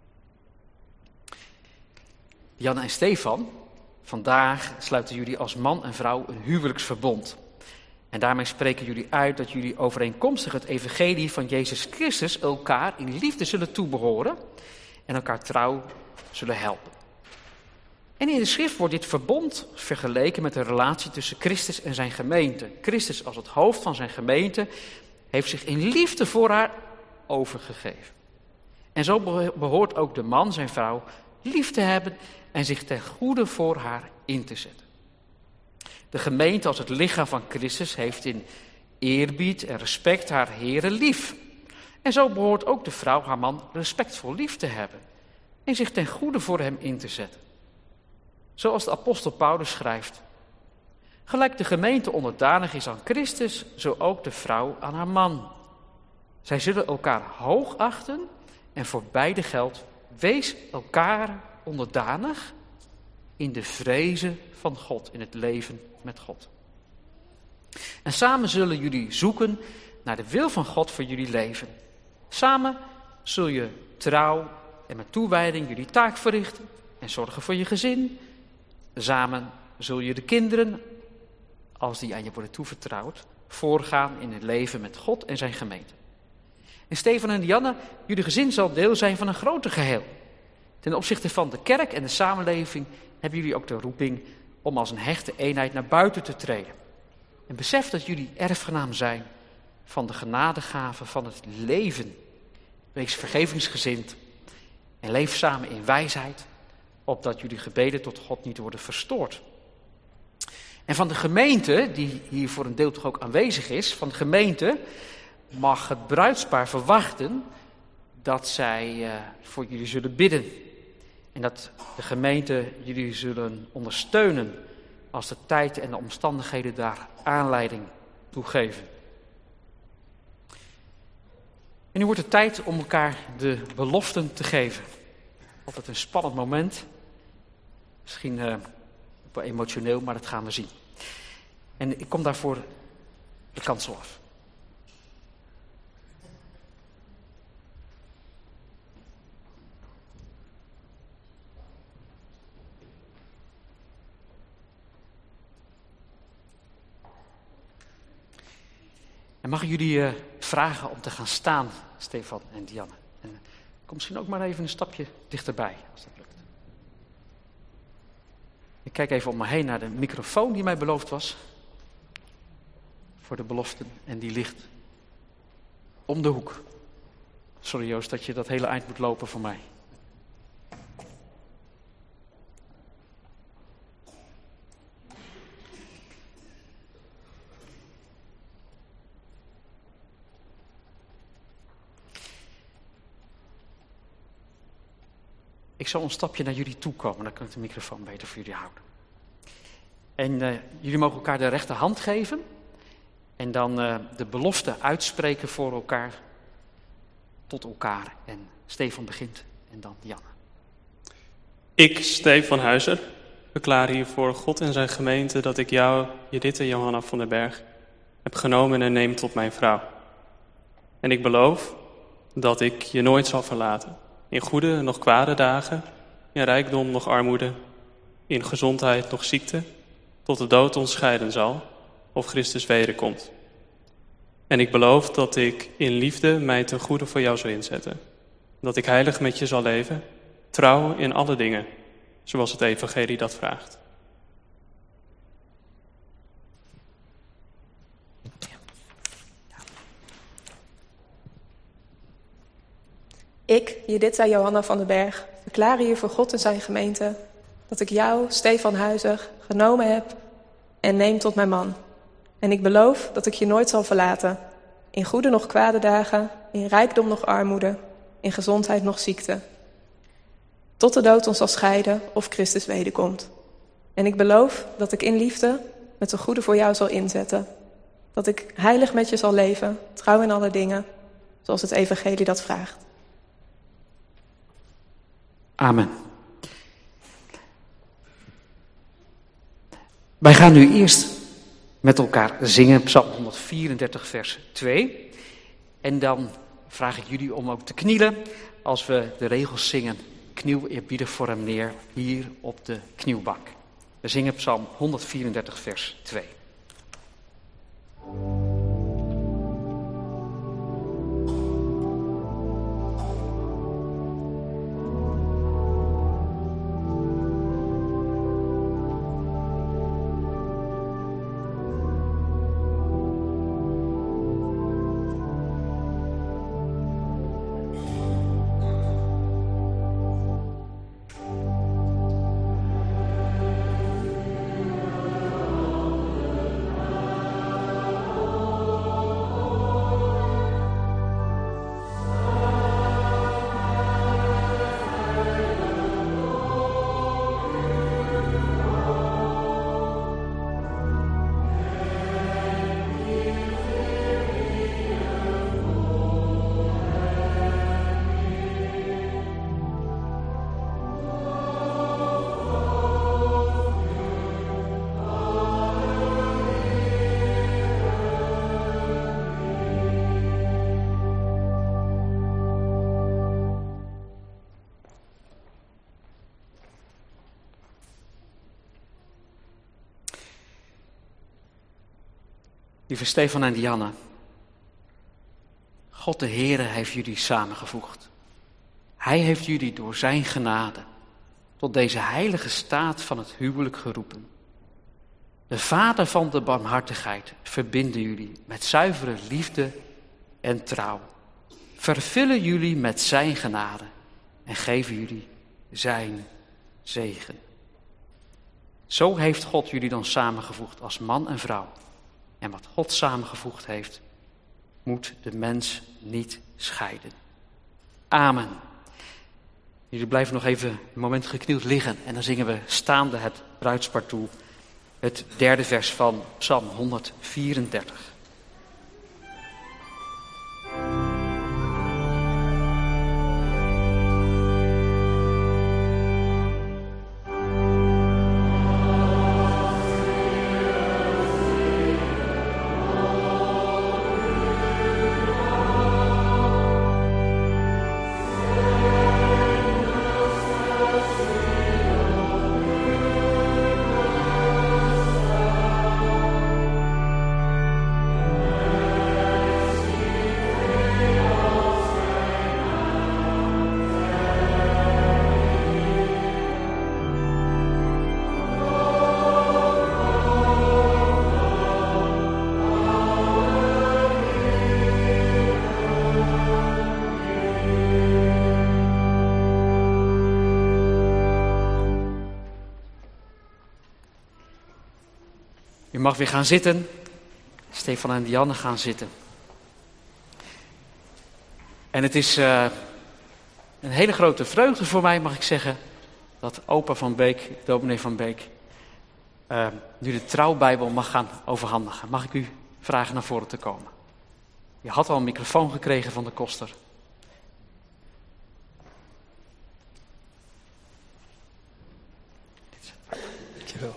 Jan en Stefan, vandaag sluiten jullie als man en vrouw een huwelijksverbond. En daarmee spreken jullie uit dat jullie overeenkomstig het evangelie van Jezus Christus elkaar in liefde zullen toebehoren en elkaar trouw zullen helpen. En in de schrift wordt dit verbond vergeleken met de relatie tussen Christus en zijn gemeente. Christus als het hoofd van zijn gemeente heeft zich in liefde voor haar overgegeven. En zo behoort ook de man zijn vrouw lief te hebben en zich ten goede voor haar in te zetten. De gemeente als het lichaam van Christus heeft in eerbied en respect haar Here lief. En zo behoort ook de vrouw haar man respectvol lief te hebben en zich ten goede voor hem in te zetten. Zoals de apostel Paulus schrijft: gelijk de gemeente onderdanig is aan Christus, zo ook de vrouw aan haar man. Zij zullen elkaar hoog achten en voor beide geldt: wees elkaar onderdanig in de vrezen van God, in het leven met God. En samen zullen jullie zoeken naar de wil van God voor jullie leven. Samen zul je trouw en met toewijding jullie taak verrichten en zorgen voor je gezin. Samen zul je de kinderen, als die aan je worden toevertrouwd, voorgaan in het leven met God en zijn gemeente. En Stefan en Dianne, jullie gezin zal deel zijn van een groter geheel. Ten opzichte van de kerk en de samenleving hebben jullie ook de roeping om als een hechte eenheid naar buiten te treden. En besef dat jullie erfgenaam zijn van de genadegave van het leven. Wees vergevingsgezind en leef samen in wijsheid, opdat jullie gebeden tot God niet worden verstoord. En van de gemeente, die hier voor een deel toch ook aanwezig is, van de gemeente mag het bruidspaar verwachten dat zij uh, voor jullie zullen bidden. En dat de gemeente jullie zullen ondersteunen als de tijd en de omstandigheden daar aanleiding toe geven. En nu wordt het tijd om elkaar de beloften te geven. Altijd een spannend moment. Misschien uh, wel emotioneel, maar dat gaan we zien. En ik kom daarvoor de kansel af. En mag ik jullie uh, vragen om te gaan staan, Stefan en Dianne. En kom misschien ook maar even een stapje dichterbij, als dat lukt. Ik kijk even om me heen naar de microfoon die mij beloofd was. Voor de beloften. En die ligt om de hoek. Sorry Joost dat je dat hele eind moet lopen voor mij. Ik zal een stapje naar jullie toe komen, dan kan ik de microfoon beter voor jullie houden. En uh, jullie mogen elkaar de rechterhand geven en dan uh, de belofte uitspreken voor elkaar, tot elkaar. En Stefan begint en dan Janne. Ik, Stefan Huizer, verklaar hier voor God en zijn gemeente dat ik jou, Judith en Johanna van den Berg, heb genomen en neem tot mijn vrouw. En ik beloof dat ik je nooit zal verlaten. In goede, nog kwade dagen, in rijkdom, nog armoede, in gezondheid, nog ziekte, tot de dood ons scheiden zal, of Christus wederkomt. En ik beloof dat ik in liefde mij ten goede voor jou zal inzetten. Dat ik heilig met je zal leven, trouw in alle dingen, zoals het evangelie dat vraagt. Ik, Judith Johanna van den Berg, verklaar hier voor God en zijn gemeente dat ik jou, Stefan Huizer, genomen heb en neem tot mijn man. En ik beloof dat ik je nooit zal verlaten, in goede nog kwade dagen, in rijkdom nog armoede, in gezondheid nog ziekte. Tot de dood ons zal scheiden of Christus wederkomt. En ik beloof dat ik in liefde met de goede voor jou zal inzetten. Dat ik heilig met je zal leven, trouw in alle dingen, zoals het evangelie dat vraagt. Amen. Wij gaan nu eerst met elkaar zingen, Psalm honderdvierendertig, vers twee. En dan vraag ik jullie om ook te knielen als we de regels zingen. Kniel eerbiedig voor hem neer, hier op de knielbank. We zingen Psalm honderdvierendertig, vers twee. Lieve Stefan en Diana, God de Heere heeft jullie samengevoegd. Hij heeft jullie door zijn genade tot deze heilige staat van het huwelijk geroepen. De Vader van de barmhartigheid verbinden jullie met zuivere liefde en trouw. Vervullen jullie met zijn genade en geven jullie zijn zegen. Zo heeft God jullie dan samengevoegd als man en vrouw. En wat God samengevoegd heeft, moet de mens niet scheiden. Amen. Jullie blijven nog even een moment geknield liggen en dan zingen we staande het bruidspaar toe. Het derde vers van Psalm honderdvierendertig. U mag weer gaan zitten. Stefan en Dianne gaan zitten. En het is uh, een hele grote vreugde voor mij, mag ik zeggen, dat opa van Beek, dominee van Beek, uh, nu de trouwbijbel mag gaan overhandigen. Mag ik u vragen naar voren te komen? Je had al een microfoon gekregen van de koster. Dankjewel.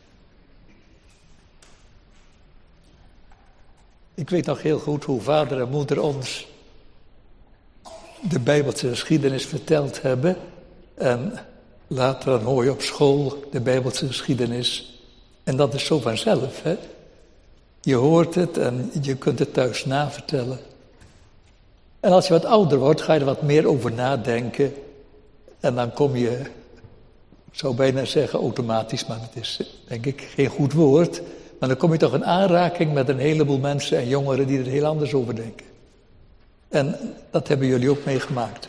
Ik weet nog heel goed hoe vader en moeder ons de Bijbelse geschiedenis verteld hebben. En later dan hoor je op school de Bijbelse geschiedenis. En dat is zo vanzelf, hè. Je hoort het en je kunt het thuis navertellen. En als je wat ouder wordt, ga je er wat meer over nadenken. En dan kom je, ik zou bijna zeggen automatisch, maar het is denk ik geen goed woord. Maar dan kom je toch in aanraking met een heleboel mensen en jongeren die er heel anders over denken. En dat hebben jullie ook meegemaakt.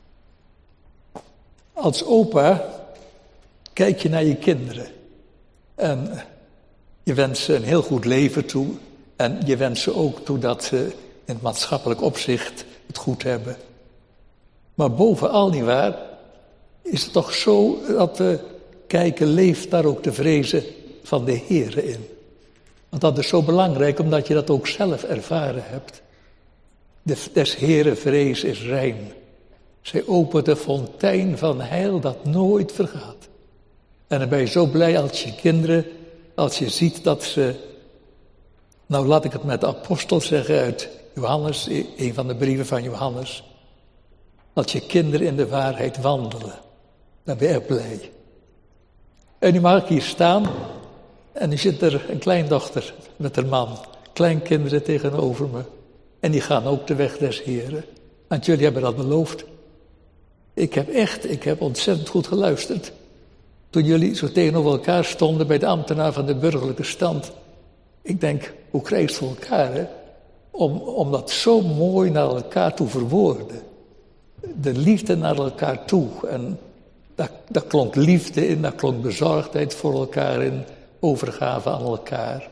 Als opa kijk je naar je kinderen. En je wenst ze een heel goed leven toe. En je wenst ze ook toe dat ze in het maatschappelijk opzicht het goed hebben. Maar bovenal nietwaar, is het toch zo dat we kijken, leeft daar ook de vrezen van de Heere in. Want dat is zo belangrijk, omdat je dat ook zelf ervaren hebt. De, des Heere vrees is rein. Zij opent de fontein van heil dat nooit vergaat. En dan ben je zo blij als je kinderen, als je ziet dat ze, nou laat ik het met de apostel zeggen uit Johannes, een van de brieven van Johannes. Dat je kinderen in de waarheid wandelen. Dan ben je echt blij. En nu mag ik hier staan. En nu zit er een kleindochter met haar man, kleinkinderen tegenover me. En die gaan ook de weg des Heren. Want jullie hebben dat beloofd. Ik heb echt, ik heb ontzettend goed geluisterd. Toen jullie zo tegenover elkaar stonden bij de ambtenaar van de burgerlijke stand. Ik denk, hoe krijg je het voor elkaar, hè? Om, om dat zo mooi naar elkaar toe verwoorden. De liefde naar elkaar toe. En daar, daar klonk liefde in, daar klonk bezorgdheid voor elkaar in. Overgave aan elkaar.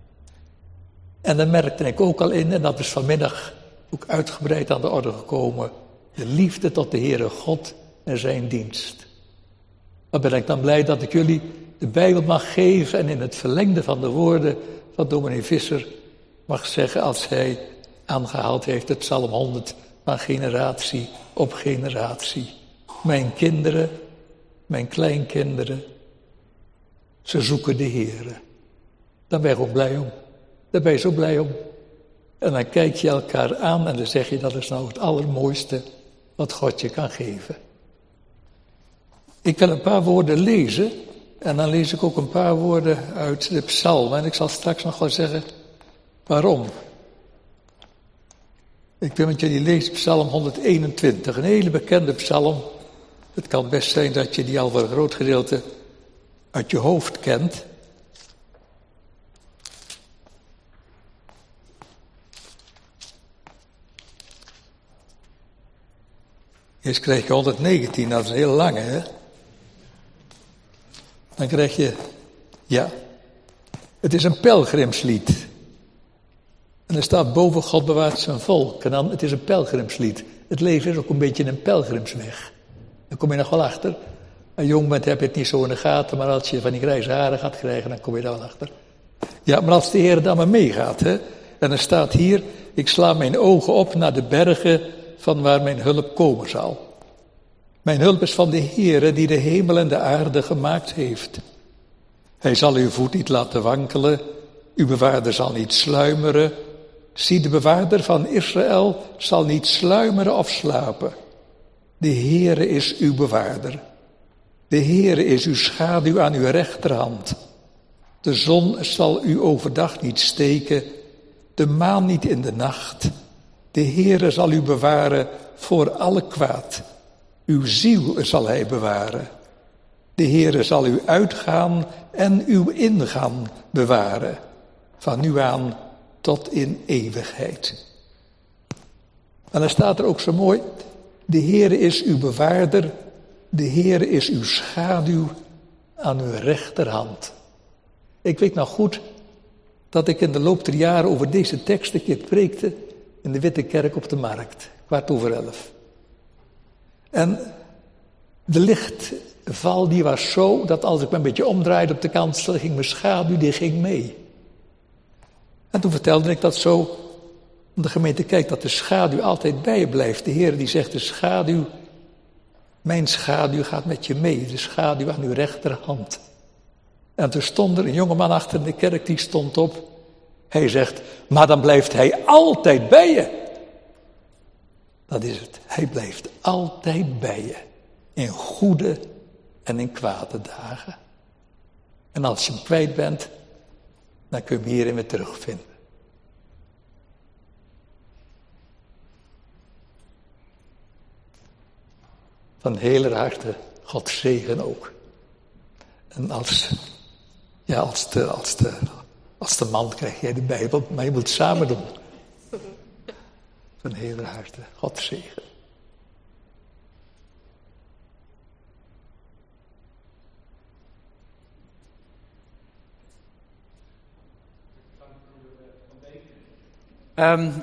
En dan merkte ik ook al in, en dat is vanmiddag ook uitgebreid aan de orde gekomen, de liefde tot de Heere God en zijn dienst. Dan ben ik dan blij dat ik jullie de Bijbel mag geven en in het verlengde van de woorden van dominee Visser mag zeggen als hij aangehaald heeft het Psalm honderd van generatie op generatie. Mijn kinderen, mijn kleinkinderen, ze zoeken de Heere. Daar ben je ook blij om. Daar ben je zo blij om. En dan kijk je elkaar aan en dan zeg je dat is nou het allermooiste wat God je kan geven. Ik wil een paar woorden lezen en dan lees ik ook een paar woorden uit de psalmen. En ik zal straks nog wel zeggen Waarom? Ik wil met jullie lezen Psalm honderdeenentwintig, een hele bekende psalm. Het kan best zijn dat je die al voor een groot gedeelte uit je hoofd kent. Eerst krijg je honderdnegentien, dat is een heel lange, hè? Dan krijg je, ja, het is een pelgrimslied. En er staat boven, God bewaart zijn volk. En dan, het is een pelgrimslied. Het leven is ook een beetje een pelgrimsweg. Daar kom je nog wel achter. Als je jong bent heb je het niet zo in de gaten, maar als je van die grijze haren gaat krijgen, dan kom je daar wel achter. Ja, maar als de Heer dan maar meegaat, hè. En er staat hier, ik sla mijn ogen op naar de bergen van waar mijn hulp komen zal. Mijn hulp is van de Heere die de hemel en de aarde gemaakt heeft. Hij zal uw voet niet laten wankelen, uw bewaarder zal niet sluimeren. Zie, de bewaarder van Israël zal niet sluimeren of slapen. De Heere is uw bewaarder. De Heere is uw schaduw aan uw rechterhand. De zon zal u overdag niet steken, de maan niet in de nacht. De Heere zal u bewaren voor alle kwaad. Uw ziel zal hij bewaren. De Heere zal uw uitgaan en uw ingaan bewaren. Van nu aan tot in eeuwigheid. En dan staat er ook zo mooi, de Heere is uw bewaarder, de Heere is uw schaduw aan uw rechterhand. Ik weet nog goed dat ik in de loop der jaren over deze tekst een keer preekte in de Witte Kerk op de Markt, kwart over elf. En de lichtval die was zo dat als ik me een beetje omdraaide op de kansel, ging mijn schaduw, die ging mee. En toen vertelde ik dat zo, de gemeente kijkt dat de schaduw altijd bij je blijft. De Heer die zegt, de schaduw, mijn schaduw gaat met je mee, de schaduw aan uw rechterhand. En toen stond er een jongeman achter in de kerk, die stond op. Hij zegt, maar dan blijft hij altijd bij je. Dat is het, hij blijft altijd bij je. In goede en in kwade dagen. En als je hem kwijt bent, dan kun je hem hierin weer terugvinden. Van heel harte God zegen ook. En als, ja, als, de, als, de, als de man krijg jij de Bijbel, maar je moet het samen doen. Van heel harte God zegen. Um,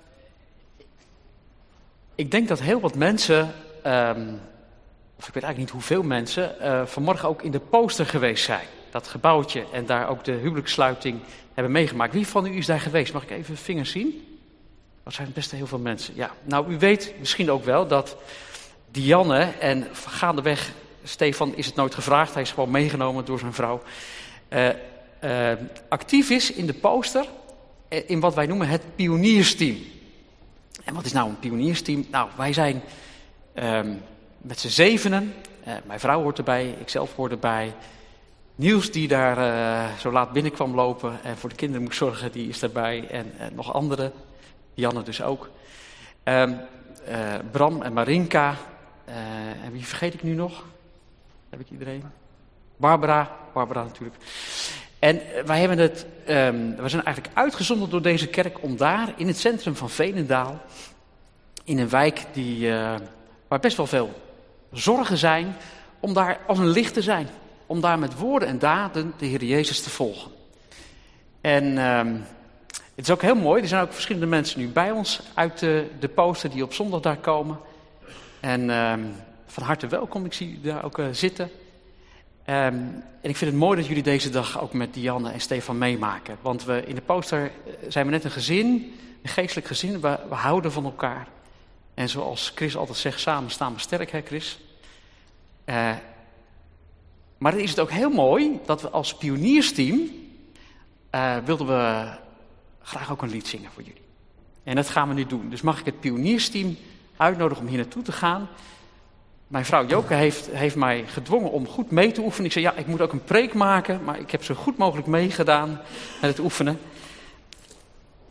ik denk dat heel wat mensen, um, of ik weet eigenlijk niet hoeveel mensen, uh, vanmorgen ook in de poster geweest zijn. Dat gebouwtje en daar ook de huwelijkssluiting hebben meegemaakt. Wie van u is daar geweest? Mag ik even vingers zien? Dat zijn best heel veel mensen. Ja, nou u weet misschien ook wel dat Dianne en gaandeweg, Stefan is het nooit gevraagd, hij is gewoon meegenomen door zijn vrouw, uh, uh, actief is in de poster. In wat wij noemen het pioniersteam. En wat is nou een pioniersteam? Nou, wij zijn um, met z'n zevenen. Uh, mijn vrouw hoort erbij, ikzelf hoor erbij. Niels die daar uh, zo laat binnenkwam lopen en voor de kinderen moest zorgen, die is erbij. En uh, nog anderen, Janne dus ook. Um, uh, Bram en Marinka. Uh, en wie vergeet ik nu nog? Heb ik iedereen? Barbara, Barbara natuurlijk. En wij hebben het, um, we zijn eigenlijk uitgezonden door deze kerk om daar in het centrum van Veenendaal, in een wijk die, uh, waar best wel veel zorgen zijn, om daar als een licht te zijn. Om daar met woorden en daden de Heer Jezus te volgen. En um, het is ook heel mooi, er zijn ook verschillende mensen nu bij ons uit de, de poster die op zondag daar komen. En um, van harte welkom, ik zie u daar ook uh, zitten. Um, en ik vind het mooi dat jullie deze dag ook met Dianne en Stefan meemaken. Want we in de poster zijn we net een gezin, een geestelijk gezin. We, we houden van elkaar. En zoals Chris altijd zegt, samen staan we sterk, hè Chris? Uh, maar dan is het ook heel mooi dat we als pioniersteam, uh, wilden we graag ook een lied zingen voor jullie. En dat gaan we nu doen. Dus mag ik het pioniersteam uitnodigen om hier naartoe te gaan. Mijn vrouw Joke heeft, heeft mij gedwongen om goed mee te oefenen. Ik zei, ja, ik moet ook een preek maken, maar ik heb zo goed mogelijk meegedaan met het oefenen.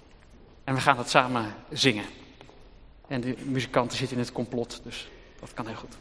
En we gaan het samen zingen. En de muzikanten zitten in het complot, dus dat kan heel goed.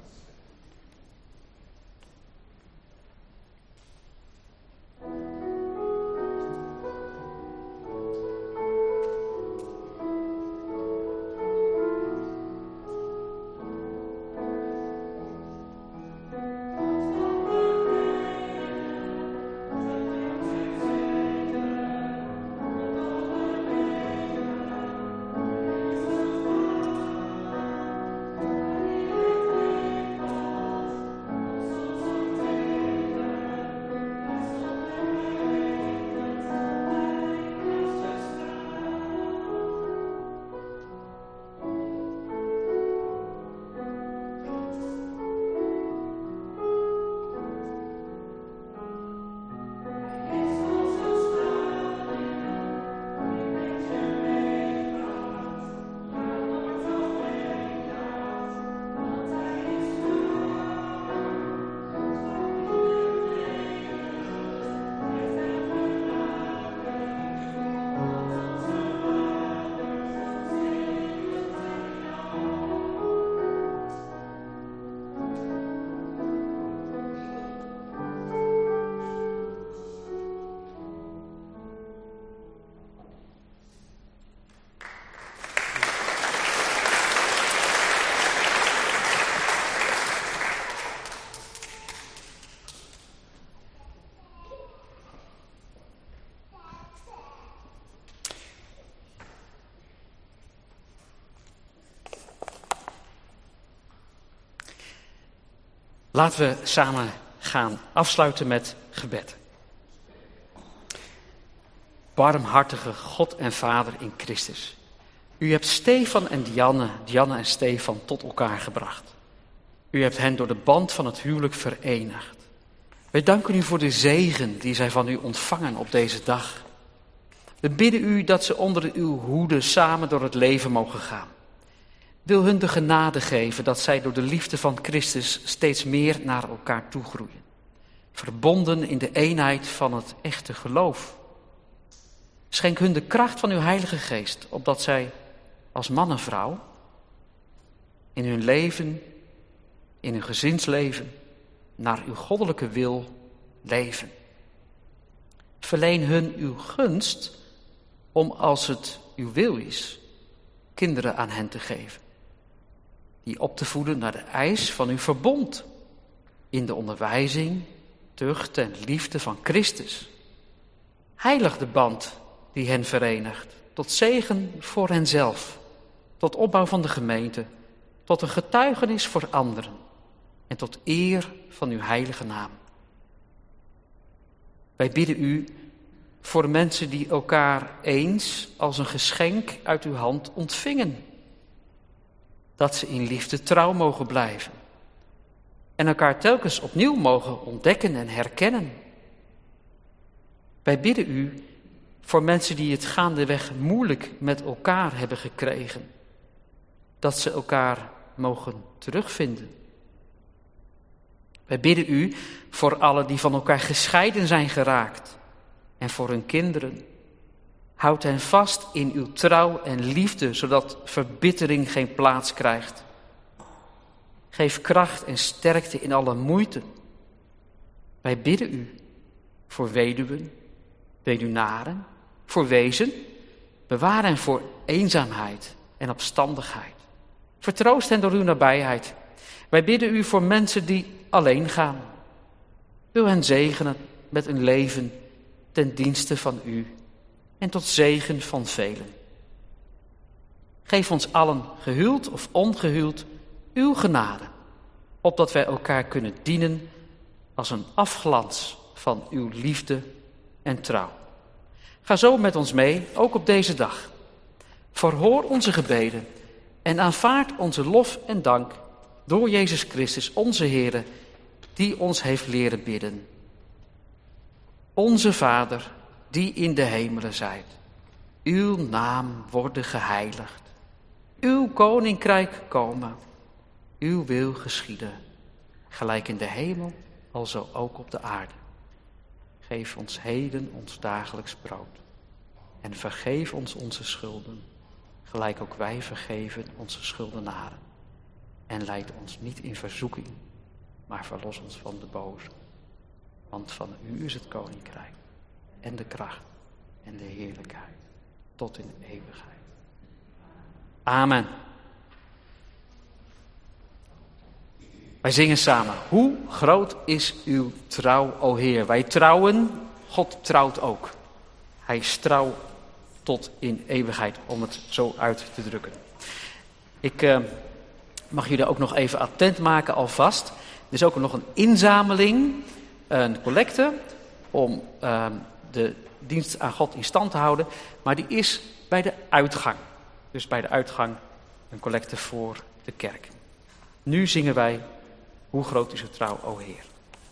Laten we samen gaan afsluiten met gebed. Barmhartige God en Vader in Christus. U hebt Stefan en Dianne, Dianne en Stefan tot elkaar gebracht. U hebt hen door de band van het huwelijk verenigd. Wij danken u voor de zegen die zij van u ontvangen op deze dag. We bidden u dat ze onder uw hoede samen door het leven mogen gaan. Wil hun de genade geven dat zij door de liefde van Christus steeds meer naar elkaar toegroeien. Verbonden in de eenheid van het echte geloof. Schenk hun de kracht van uw Heilige Geest, opdat zij als man en vrouw in hun leven, in hun gezinsleven, naar uw goddelijke wil leven. Verleen hun uw gunst om, als het uw wil is, kinderen aan hen te geven. Die op te voeden naar de eis van uw verbond. In de onderwijzing, tucht en liefde van Christus. Heilig de band die hen verenigt. Tot zegen voor henzelf. Tot opbouw van de gemeente. Tot een getuigenis voor anderen. En tot eer van uw heilige naam. Wij bidden u voor mensen die elkaar eens als een geschenk uit uw hand ontvingen. Dat ze in liefde trouw mogen blijven. En elkaar telkens opnieuw mogen ontdekken en herkennen. Wij bidden u voor mensen die het gaandeweg moeilijk met elkaar hebben gekregen. Dat ze elkaar mogen terugvinden. Wij bidden u voor allen die van elkaar gescheiden zijn geraakt. En voor hun kinderen. Houd hen vast in uw trouw en liefde, zodat verbittering geen plaats krijgt. Geef kracht en sterkte in alle moeite. Wij bidden u voor weduwen, weduwnaren, voor wezen. Bewaar hen voor eenzaamheid en opstandigheid. Vertroost hen door uw nabijheid. Wij bidden u voor mensen die alleen gaan. Wil hen zegenen met een leven ten dienste van u en tot zegen van velen. Geef ons allen, gehuwd of ongehuwd, uw genade, opdat wij elkaar kunnen dienen als een afglans van uw liefde en trouw. Ga zo met ons mee, ook op deze dag. Verhoor onze gebeden en aanvaard onze lof en dank door Jezus Christus, onze Heere, die ons heeft leren bidden. Onze Vader, die in de hemelen zijt, uw naam worden geheiligd. Uw koninkrijk komen, uw wil geschieden, gelijk in de hemel, alzo ook op de aarde. Geef ons heden ons dagelijks brood. En vergeef ons onze schulden, gelijk ook wij vergeven onze schuldenaren. En leid ons niet in verzoeking, maar verlos ons van de boze. Want van u is het koninkrijk en de kracht en de heerlijkheid tot in de eeuwigheid. Amen. Wij zingen samen. Hoe groot is uw trouw, o Heer? Wij trouwen, God trouwt ook. Hij is trouw tot in eeuwigheid, om het zo uit te drukken. Ik uh, mag jullie ook nog even attent maken alvast. Er is ook nog een inzameling, een collecte, om uh, de dienst aan God in stand te houden. Maar die is bij de uitgang. Dus bij de uitgang een collecte voor de kerk. Nu zingen wij, hoe groot is uw trouw, o Heer.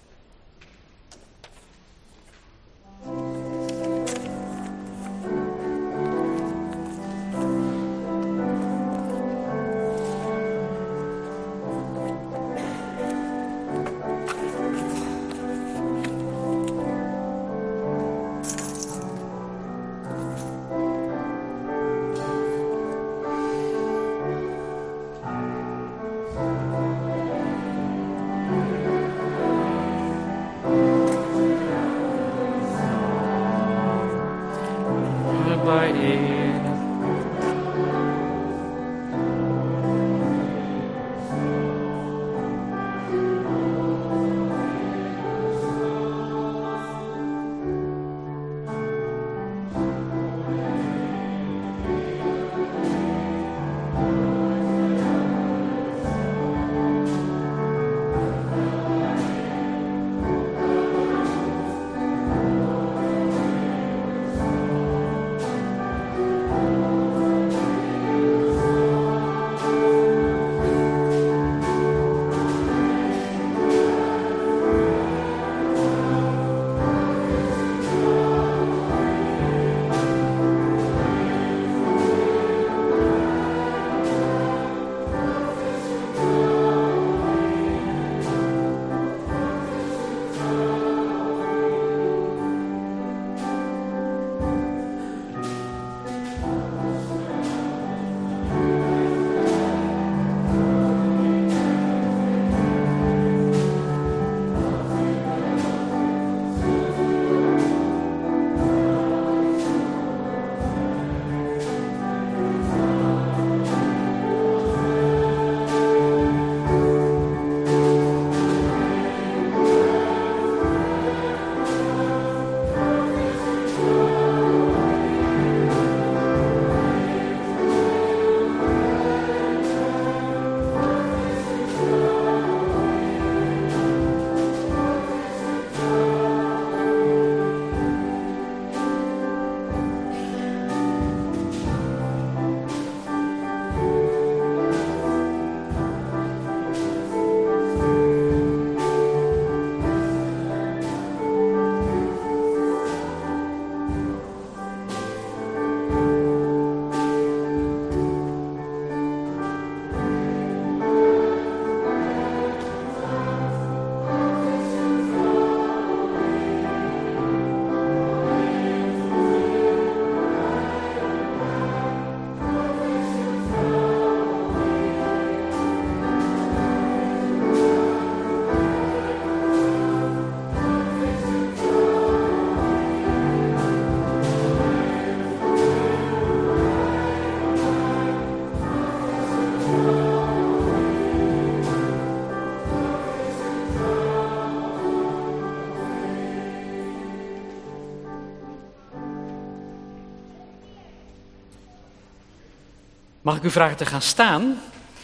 Mag ik u vragen te gaan staan?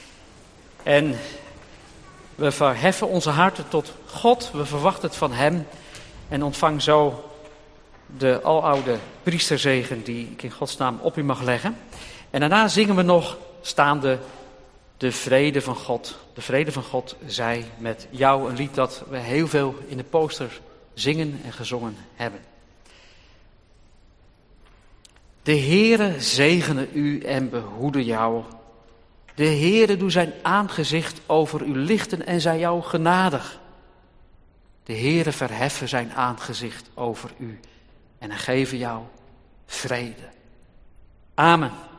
En we verheffen onze harten tot God. We verwachten het van Hem. En ontvang zo de aloude priesterzegen die ik in Gods naam op u mag leggen. En daarna zingen we nog staande de vrede van God. De vrede van God zij met jou. Een lied dat we heel veel in de poster zingen en gezongen hebben. De Heere zegene u en behoede jou. De Heere doe zijn aangezicht over u lichten en zij jou genadig. De Heere verheffen zijn aangezicht over u en geven jou vrede. Amen.